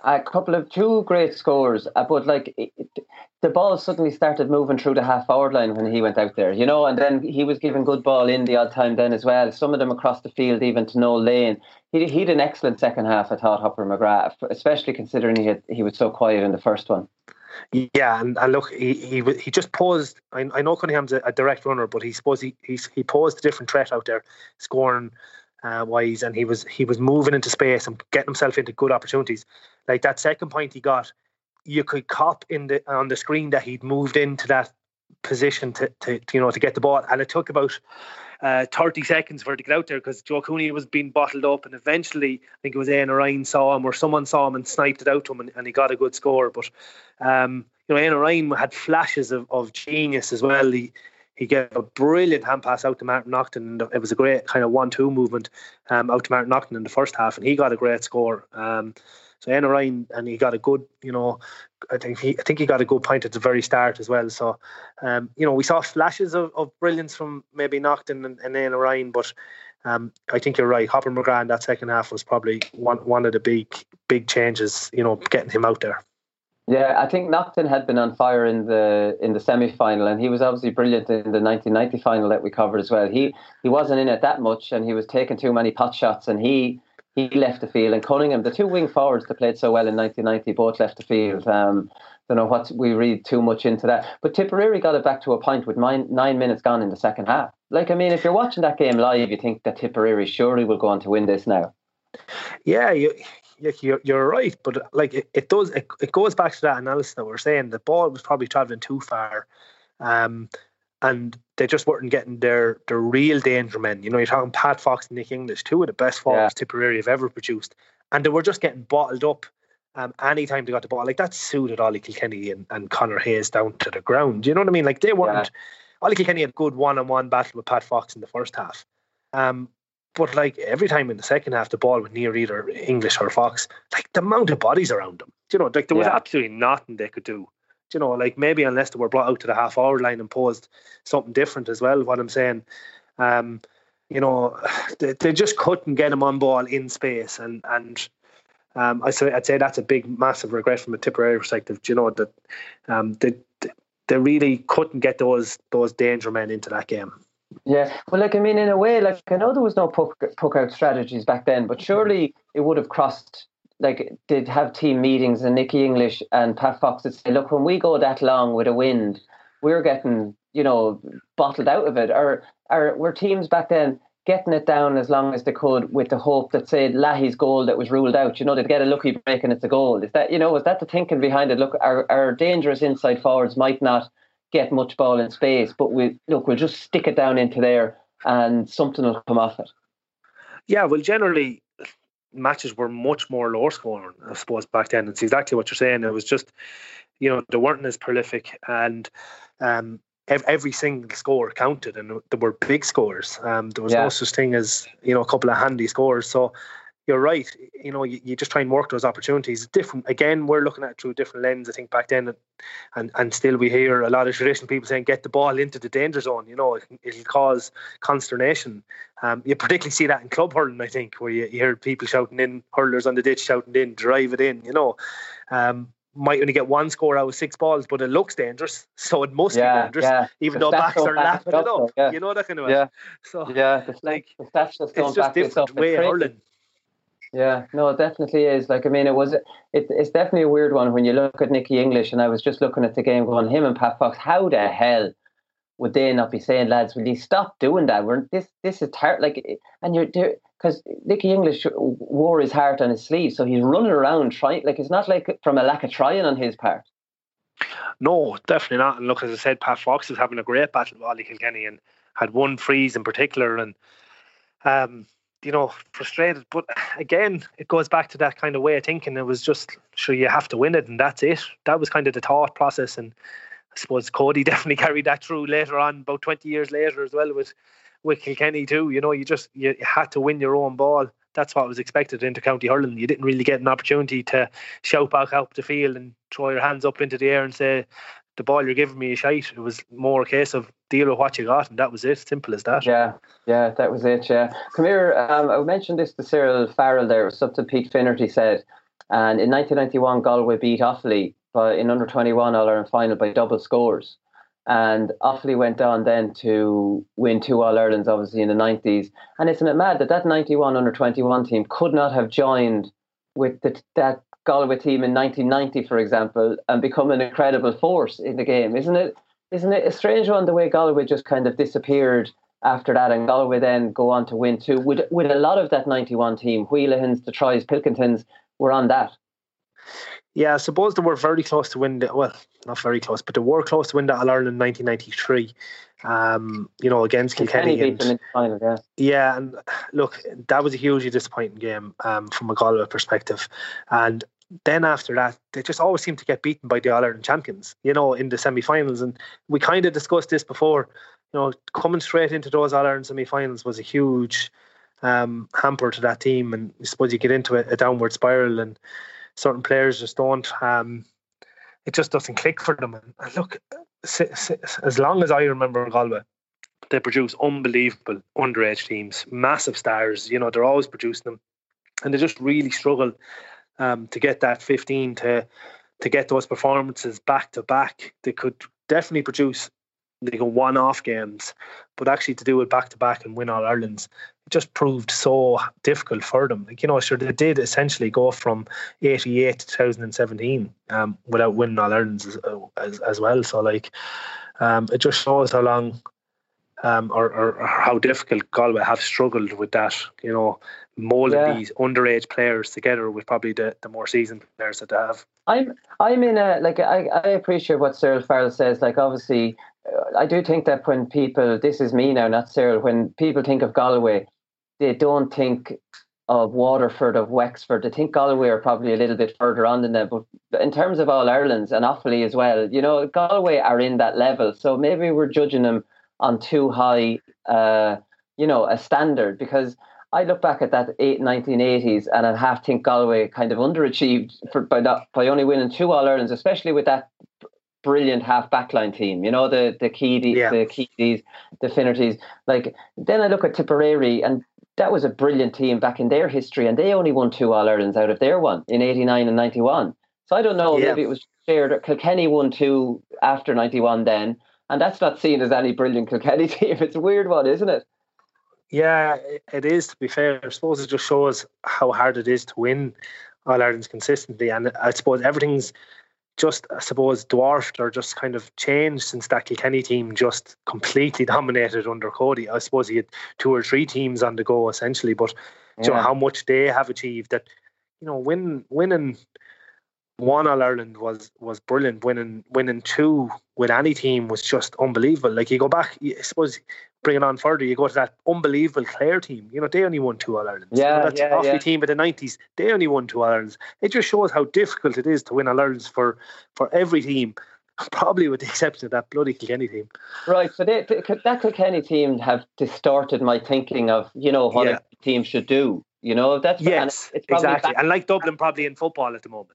Two great scores, but the ball suddenly started moving through the half-forward line when he went out there, and then he was giving good ball in the odd time then as well. Some of them across the field, even to Noel Lane. He had an excellent second half, I thought, Hopper McGrath, especially considering he was so quiet in the first one. Yeah, and look, he just posed. I know Cunningham's a direct runner, but he posed a different threat out there, scoring wise, and he was moving into space and getting himself into good opportunities. Like that second point he got, you could cop on the screen that he'd moved into that position to get the ball, and it took about 30 seconds for it to get out there because Joe Cooney was being bottled up, and eventually I think it was Éanna Ryan saw him or someone saw him and sniped it out to him, and he got a good score. But Éanna Ryan had flashes of genius as well. He gave a brilliant hand pass out to Martin Naughton, and it was a great kind of 1-2 movement out to Martin Naughton in the first half, and he got a great score. So Éanna Ryan, and he got a good, I think he got a good point at the very start as well. So, we saw flashes of brilliance from maybe Naughton and Éanna Ryan, but I think you're right. Hopper McGrath in that second half was probably one of the big changes, getting him out there. Yeah, I think Nocton had been on fire in the semi-final, and he was obviously brilliant in the 1990 final that we covered as well. He wasn't in it that much, and he was taking too many pot shots, and he left the field. And Cunningham, the two wing forwards that played so well in 1990, both left the field. Don't know what we read too much into that, but Tipperary got it back to a point with 9 minutes gone in the second half. Like, I mean, if you're watching that game live, you think that Tipperary surely will go on to win this now. Yeah, you're right, but like it goes back to that analysis that we're saying. The ball was probably travelling too far, and they just weren't getting their real danger men. You're talking Pat Fox and Nick English, two of the best forwards Tipperary have ever produced, and they were just getting bottled up. Anytime they got the ball, like that suited Ollie Kilkenny and Conor Hayes down to the ground. You know what I mean? Like they weren't. Ollie Kilkenny had a good one-on-one battle with Pat Fox in the first half. But like every time in the second half, the ball went near either English or Fox. Like the amount of bodies around them, like there was absolutely nothing they could do. Like maybe unless they were brought out to the half-hour line and posed something different as well. What I'm saying, they just couldn't get him on ball in space, and I'd say that's a big, massive regret from a Tipperary perspective. That they really couldn't get those danger men into that game. Yeah, well, like, I mean, in a way, like, I know there was no puck out strategies back then, but surely it would have crossed, like, they'd have team meetings and Nicky English and Pat Fox would say, look, when we go that long with a wind, we're getting, bottled out of it. Or were teams back then getting it down as long as they could with the hope that, say, Lahey's goal that was ruled out, they'd get a lucky break and it's a goal? Is that, was that the thinking behind it? Look, our dangerous inside forwards might not get much ball in space, but we'll just stick it down into there and something will come off it. Yeah, well, generally matches were much more low scoring, I suppose, back then. It's exactly what you're saying. It was just, they weren't as prolific, and every single score counted, and there were big scores. There was no such thing as a couple of handy scores. So you're right. You just try and work those opportunities. Different. Again, we're looking at it through a different lens, I think, back then, and still we hear a lot of traditional people saying, "Get the ball into the danger zone." It'll cause consternation. You particularly see that in club hurling, I think, where you hear people shouting in, hurlers on the ditch shouting in, "Drive it in." Might only get one score out of 6 balls, but it looks dangerous, so it must be dangerous, even though backs are lapping it up. That kind of way. So the stats just don't it's just different way of hurling. Yeah, no, it definitely is. Like, I mean, it's definitely a weird one when you look at Nicky English, and I was just looking at the game going, him and Pat Fox, how the hell would they not be saying, lads, will you stop doing that? This is hard. Like, and you're there, because Nicky English wore his heart on his sleeve, so he's running around trying. Like, it's not like from a lack of trying on his part. No, definitely not. And look, as I said, Pat Fox was having a great battle with Ollie Kilkenny and had one freeze in particular, and frustrated. But again, it goes back to that kind of way of thinking. It was just, sure, you have to win it, and that's it. That was kind of the thought process, and I suppose Cody definitely carried that through later on, about 20 years later as well with Kilkenny too. You had to win your own ball. That's what was expected into county hurling. You didn't really get an opportunity to shout back up the field and throw your hands up into the air and say, the ball you're giving me is shite. It was more a case of deal with what you got, and that was it. Simple as that. Yeah, that was it. Yeah, come here. I mentioned this to Cyril Farrell there. It was something Pete Finnerty said. And in 1991, Galway beat Offaly in under-21 All-Ireland final by double scores. And Offaly went on then to win 2 All-Irelands, obviously, in the 90s. And isn't it mad that 91 under-21 team could not have joined with that Galway team in 1990, for example, and become an incredible force in the game? Isn't it a strange one, the way Galway just kind of disappeared after that, and Galway then go on to win 2 with a lot of that 91 team? Wheelahans, the Troys, Pilkingtons were on that. Yeah, I suppose they were very close to win not very close, but they were close to win that All-Ireland in 1993. Against Kilkenny. Beat them in the final, yeah, and look, that was a hugely disappointing game from a Galway perspective. And then after that, they just always seem to get beaten by the All-Ireland champions, in the semi-finals. And we kind of discussed this before. Coming straight into those All-Ireland semi-finals was a huge hamper to that team. And I suppose you get into a downward spiral, and certain players just don't. It just doesn't click for them. And look, as long as I remember Galway, they produce unbelievable underage teams, massive stars. They're always producing them, and they just really struggle to get that 15 to get those performances back to back. They could definitely produce one-off games, but actually to do it back to back and win All Irelands, it just proved so difficult for them. Sure, they did essentially go from 88 to 2017 without winning All Irelands as well. So it just shows how long or how difficult Galway have struggled with that. Molding these underage players together with probably the more seasoned players that they have. I'm in a I appreciate what Cyril Farrell says. Obviously, I do think that when people, this is me now, not Cyril, when people think of Galway, they don't think of Waterford, of Wexford. They think Galway are probably a little bit further on than that. But in terms of All Irelands and Offaly as well, Galway are in that level. So maybe we're judging them on too high, a standard, because I look back at that 1980s and I half think Galway kind of underachieved by only winning 2 All Irelands, especially with that brilliant half backline team. The Keedies, the Keedies, the Finnertys. Then I look at Tipperary, and that was a brilliant team back in their history, and they only won 2 All Irelands out of their one in 89 and 91. So I don't know, maybe it was shared. Kilkenny won 2 after 91 then, and that's not seen as any brilliant Kilkenny team. It's a weird one, isn't it? Yeah, it is, to be fair. I suppose it just shows how hard it is to win All Irelands consistently. And I suppose everything's just, dwarfed or just kind of changed since that Kilkenny team just completely dominated under Cody. I suppose he had 2 or 3 teams on the go, essentially. But how much they have achieved, that, winning 1 All Ireland was brilliant. Winning 2 with any team was just unbelievable. You go back, I suppose, bring it on further, you go to that unbelievable Clare team. They only won 2 All Irelands. That Offaly team of the 90s, they only won 2 All Irelands. It just shows how difficult it is to win All Irelands for every team, probably with the exception of that bloody Kilkenny team. Right, so that Kilkenny team have distorted my thinking of, what a team should do. That's yes, it's exactly. And like Dublin probably in football at the moment,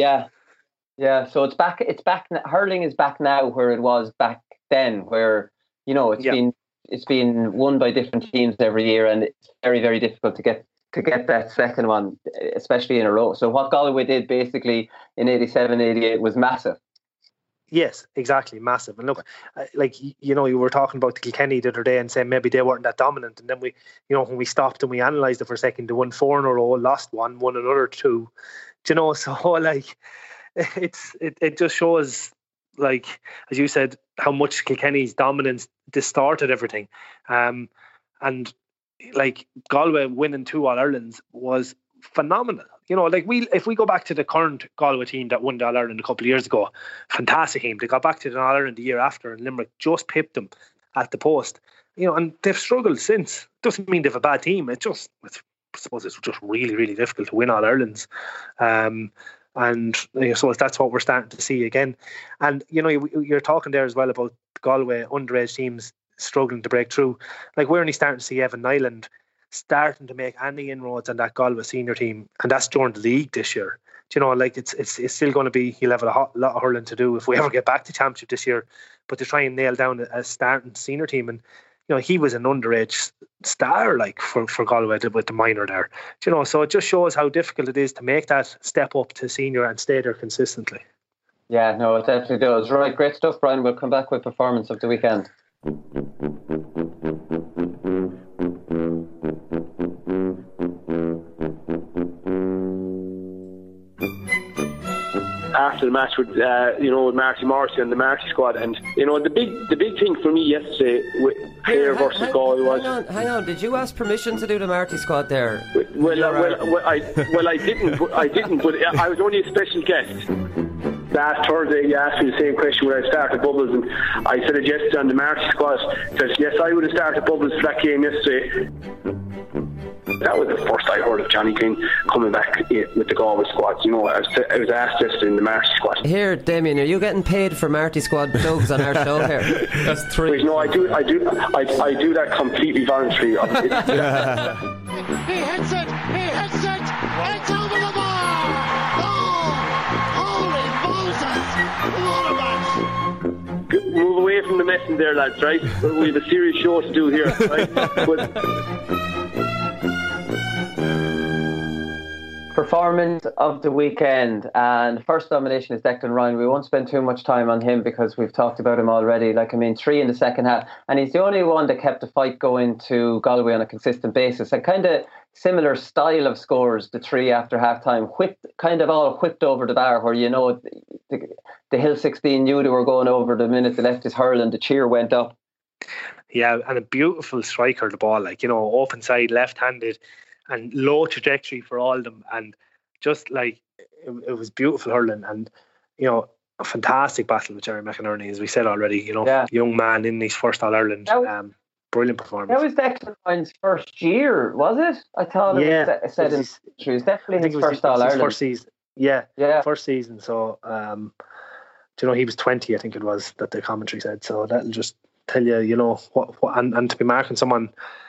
Yeah, so it's back. Hurling is back now where it was back then, where it's been won by different teams every year, and it's very, very difficult to get that second one, especially in a row. So what Galway did basically in 87, 88 was massive. Yes, exactly, massive. And look, you were talking about the Kilkenny the other day and saying maybe they weren't that dominant, and then we, when we stopped and we analysed it for a second, they won 4 in a row, lost 1, won another 2. So it just shows, as you said, how much Kilkenny's dominance distorted everything. And Galway winning 2 All Irelands was phenomenal. If we go back to the current Galway team that won the All Ireland a couple of years ago, fantastic team. They got back to the All Ireland the year after, and Limerick just pipped them at the post. And they've struggled since. Doesn't mean they've a bad team. I suppose it's just really, really difficult to win All Irelands. And so that's what we're starting to see again. And you're talking there as well about Galway underage teams struggling to break through. We're only starting to see Evan Nyland starting to make any inroads on that Galway senior team, and that's during the league this year. It's still going to be, he'll have a lot of hurling to do if we ever get back to championship this year, but to try and nail down a starting senior team. And he was an underage star for Galway with the minor there. So it just shows how difficult it is to make that step up to senior and stay there consistently. Yeah, no, it definitely does. Right, great stuff, Brian. We'll come back with performance of the weekend. After the match with with Marty Morrissey and the Marty squad, and the big thing for me yesterday with Clare versus Galway was. Hang on. Did you ask permission to do the Marty squad there? I didn't. But I was only a special guest. Last Thursday, you asked me the same question when I started Bubbles, and I said it yesterday on the Marty squad. Said yes, I would have started Bubbles for that game yesterday. That was the first I heard of Johnny King coming back with the Galway squad. I was asked yesterday in the Marty squad. Here, Damien, are you getting paid for Marty squad plugs on our show here? That's 3. No, I do that completely voluntarily. He hits it! It's over the bar! Oh, holy Moses! What a match! Move away from the lesson there, lads, right? We have a serious show to do here, right? Performance of the weekend, and first nomination is Declan Ryan. We won't spend too much time on him because we've talked about him already. 3 in the second half, and he's the only one that kept the fight going to Galway on a consistent basis. And kind of similar style of scores, the 3 after half time, all whipped over the bar, where the Hill 16 knew they were going over the minute they left his hurl, and the cheer went up. Yeah, and a beautiful striker, the ball, open side, left-handed, and low trajectory for all of them, and just it was beautiful hurling, and a fantastic battle with Jerry McInerney, as we said already. Young man in his first All Ireland, brilliant performance. That was Declan Ryan's first year, was it? I thought it was definitely his first All Ireland. First season, first season. So, he was 20, I think it was, that the commentary said. So that'll just tell you, what and to be marking someone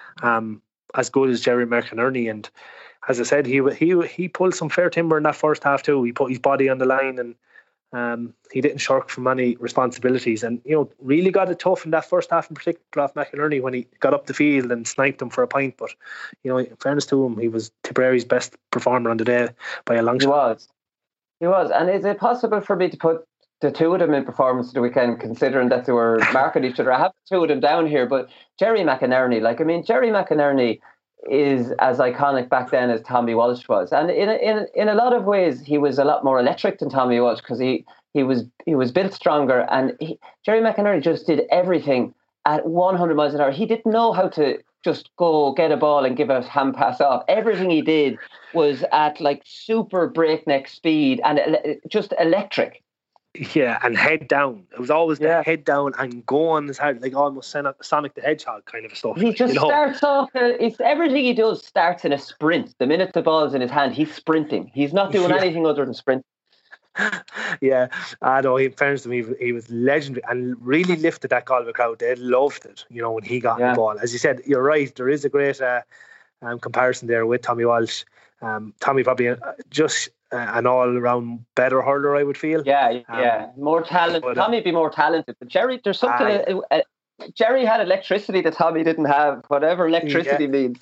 as good as Jerry McInerney, and as I said, he pulled some fair timber in that first half too. He put his body on the line, and he didn't shirk from any responsibilities, and really got it tough in that first half, in particular off McInerney, when he got up the field and sniped him for a point. But in fairness to him, he was Tipperary's best performer on the day by a long shot. He was. And is it possible for me to put the two of them in performance of the weekend, considering that they were marking each other? I have the two of them down here, but Jerry McInerney, Jerry McInerney is as iconic back then as Tommy Walsh was, and in a lot of ways he was a lot more electric than Tommy Walsh, because he was built stronger, and Jerry McInerney just did everything at 100 miles an hour. He didn't know how to just go get a ball and give a hand pass off. Everything he did was at super breakneck speed and just electric. Yeah, and head down. It was always head down and go on as hard, almost Sonic the Hedgehog kind of stuff. He just starts off. Everything he does starts in a sprint. The minute the ball's in his hand, he's sprinting. He's not doing anything other than sprint. Yeah, I know. In fairness to him, he was legendary and really lifted that Galway crowd. They loved it. When he got the ball. As you said, you're right. There is a great comparison there with Tommy Walsh. Tommy probably just an all-around better hurler, I would feel. Yeah, more talented. Tommy'd be more talented, but Jerry, there's something. Jerry had electricity that Tommy didn't have, whatever electricity means.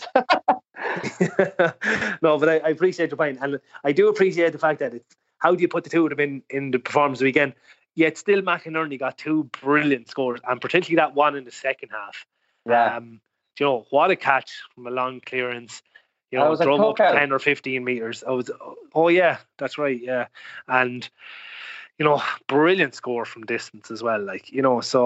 No, but I appreciate your point, and I do appreciate the fact that it's how do you put the two of them in the performance of the weekend? Yet still, McInerney got two brilliant scores, and particularly that one in the second half. Yeah. What a catch from a long clearance. Drum up 10 or 15 metres. That's right, yeah. And, brilliant score from distance as well. It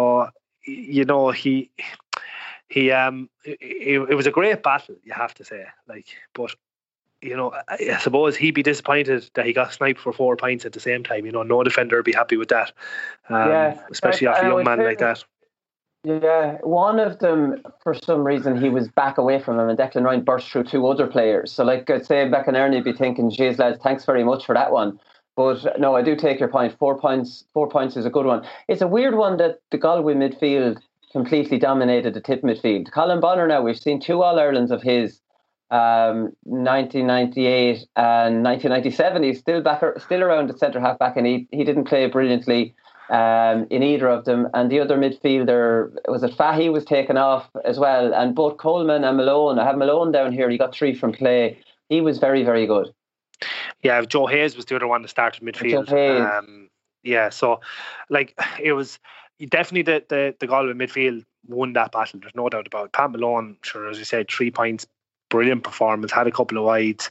was a great battle, you have to say. But, I suppose he'd be disappointed that he got sniped for 4 points at the same time. No defender would be happy with that. Especially after a young man like that. Yeah, one of them, for some reason, he was back away from him, and Declan Ryan burst through 2 other players. So, I'd say McInerney would be thinking, geez, lads, thanks very much for that one. But, no, I do take your point. 4 points is a good one. It's a weird one that the Galway midfield completely dominated the Tip midfield. Colin Bonner now, we've seen 2 All-Irelands of his, 1998 and 1997. He's still around the centre-half back, and he didn't play brilliantly in either of them, and the other midfielder, was it Fahy, was taken off as well, and both Coleman and Malone, I have Malone down here, he got 3 from play. He was very, very good. Yeah, Joe Hayes was the other one that started midfield. So it was definitely the Galway midfield won that battle, there's no doubt about it. Pat Malone, sure, as you said, 3 points, brilliant performance, had a couple of wides.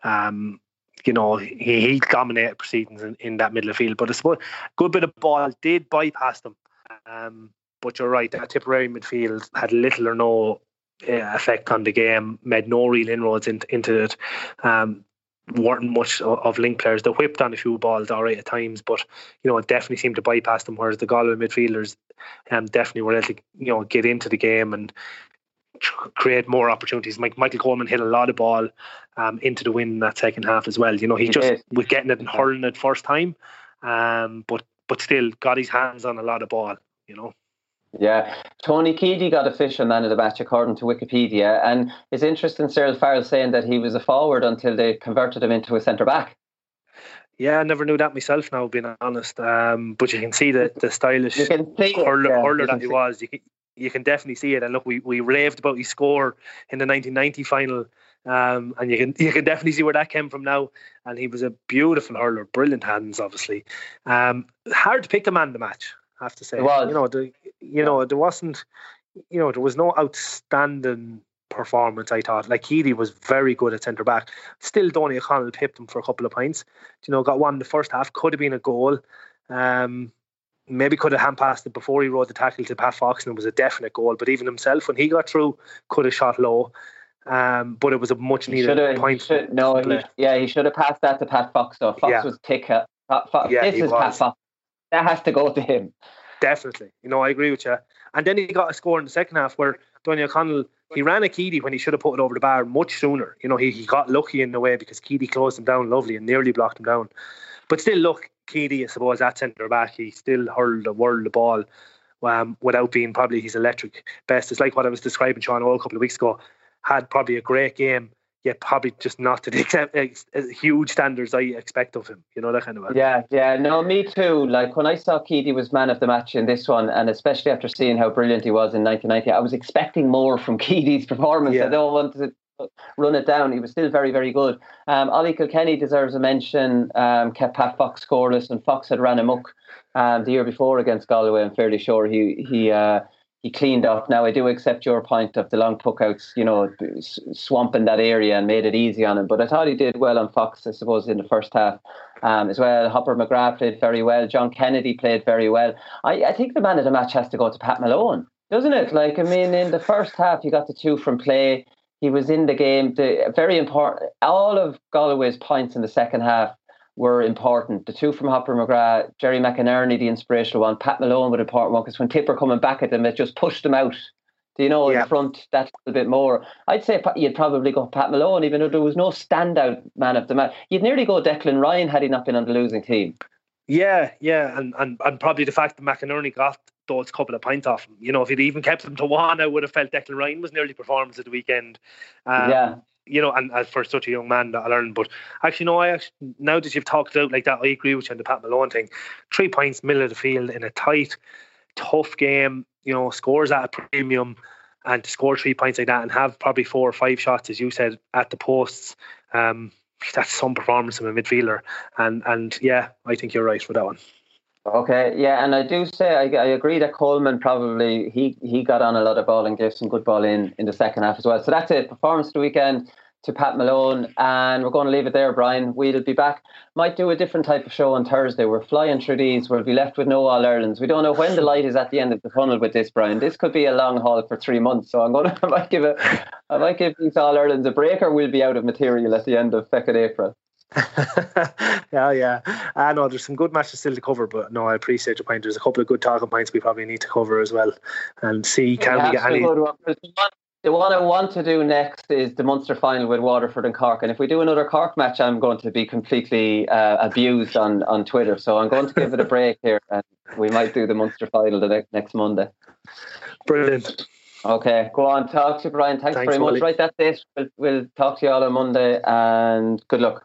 He dominated proceedings in that middle of the field, but I suppose good bit of ball did bypass them. But you're right, that Tipperary midfield had little or no effect on the game, made no real inroads into it. Weren't much of link players. They whipped on a few balls all right at times, but it definitely seemed to bypass them, whereas the Galway midfielders definitely were able to get into the game and create more opportunities. Michael Coleman hit a lot of ball into the wind in that second half as well. He just was getting it and hurling it first time, but still got his hands on a lot of ball. Yeah, Tony Keady got official man of the match according to Wikipedia, and it's interesting Cyril Farrell saying that he was a forward until they converted him into a centre back. Yeah, I never knew that myself now, being honest. But you can see the stylish hurler that he was. You can definitely see it. And look, we raved about his score in the 1990 final. And you can definitely see where that came from now. And he was a beautiful hurler, brilliant hands, obviously. Hard to pick a man of the match, I have to say. It was. There wasn't, there was no outstanding performance, I thought. Like, Keady was very good at centre back. Still, Donny O'Connell pipped him for a couple of points. Got one in the first half. Could have been a goal. Maybe could have hand passed it before he rode the tackle to Pat Fox, and it was a definite goal. But even himself, when he got through, could have shot low. But it was a much needed point. He should have passed that to Pat Fox. So Fox was tick. Pat Fox. That has to go to him. Definitely. I agree with you. And then he got a score in the second half where Donny O'Connell, he ran a Keady when he should have put it over the bar much sooner. He got lucky in the way because Keady closed him down lovely and nearly blocked him down. But still, look, Keady, I suppose, at centre back, he still hurled the world of ball without being probably his electric best. It's like what I was describing, Sean, a couple of weeks ago. Had probably a great game, yet probably just not to the huge standards I expect of him. That kind of way. Yeah. No, me too. Like, when I saw Keady was man of the match in this one, and especially after seeing how brilliant he was in 1990, I was expecting more from Keady's performance. I don't want to run it down. He was still very, very good. Ollie Kilkenny deserves a mention. Kept Pat Fox scoreless, and Fox had ran amok the year before against Galway. I'm fairly sure he cleaned up. Now, I do accept your point of the long puckouts, swamping that area and made it easy on him. But I thought he did well on Fox, I suppose, in the first half as well. Hopper McGrath played very well. John Kennedy played very well. I think the man of the match has to go to Pat Malone, doesn't it? Like, I mean, in the first half, you got the 2 from play. He was in the game. Very important. All of Galway's points in the second half were important. The 2 from Hopper McGrath, Jerry McInerney, the inspirational one, Pat Malone with an important one, because when Tipper coming back at them, it just pushed them out, in front that little bit more. I'd say you'd probably go Pat Malone, even though there was no standout man of the match. You'd nearly go Declan Ryan had he not been on the losing team. Yeah, and probably the fact that McInerney got those couple of points off him. If he'd even kept him to 1, I would have felt Declan Ryan was nearly performance at the weekend. And as for such a young man that I learned. But actually, now that you've talked out like that, I agree with you on the Pat Malone thing. 3 points, middle of the field in a tight, tough game, scores at a premium, and to score 3 points like that and have probably 4 or 5 shots, as you said, at the posts, that's some performance from a midfielder. And yeah, I think you're right for that one. Okay, yeah, and I do say I agree that Coleman probably he got on a lot of ball and gave some good ball in the second half as well. So that's it. Performance of the weekend to Pat Malone, and we're going to leave it there, Brian. We'll be back. Might do a different type of show on Thursday. We're flying through these. We'll be left with no All-Irelands. We don't know when the light is at the end of the tunnel with this, Brian. This could be a long haul for 3 months. So I might give these All-Irelands a break, or we'll be out of material at the end of feckin' April. Yeah. I know there's some good matches still to cover, but no, I appreciate your point. There's a couple of good talking points we probably need to cover as well, and see can we get any. The one I want to do next is the Munster final with Waterford and Cork, and if we do another Cork match, I'm going to be completely abused on Twitter. So I'm going to give it a break here, and we might do the Munster final the next Monday. Brilliant. Okay, go on. Talk to you, Brian. Thanks very much. Wally. Right, that's it. We'll talk to you all on Monday, and good luck.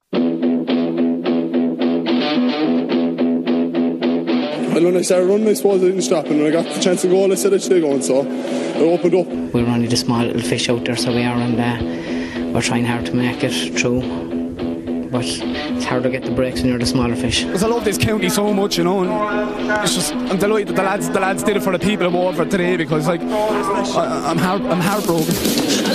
And when I started running, I suppose I didn't stop, and when I got the chance to goal, I said I should go, and so I opened up. We're only the small little fish out there, so we are, and we're trying hard to make it through. But it's hard to get the breaks when you're the smaller fish. Because I love this county so much, and it's just, I'm delighted that the lads did it for the people of Waterford today, because I'm heartbroken.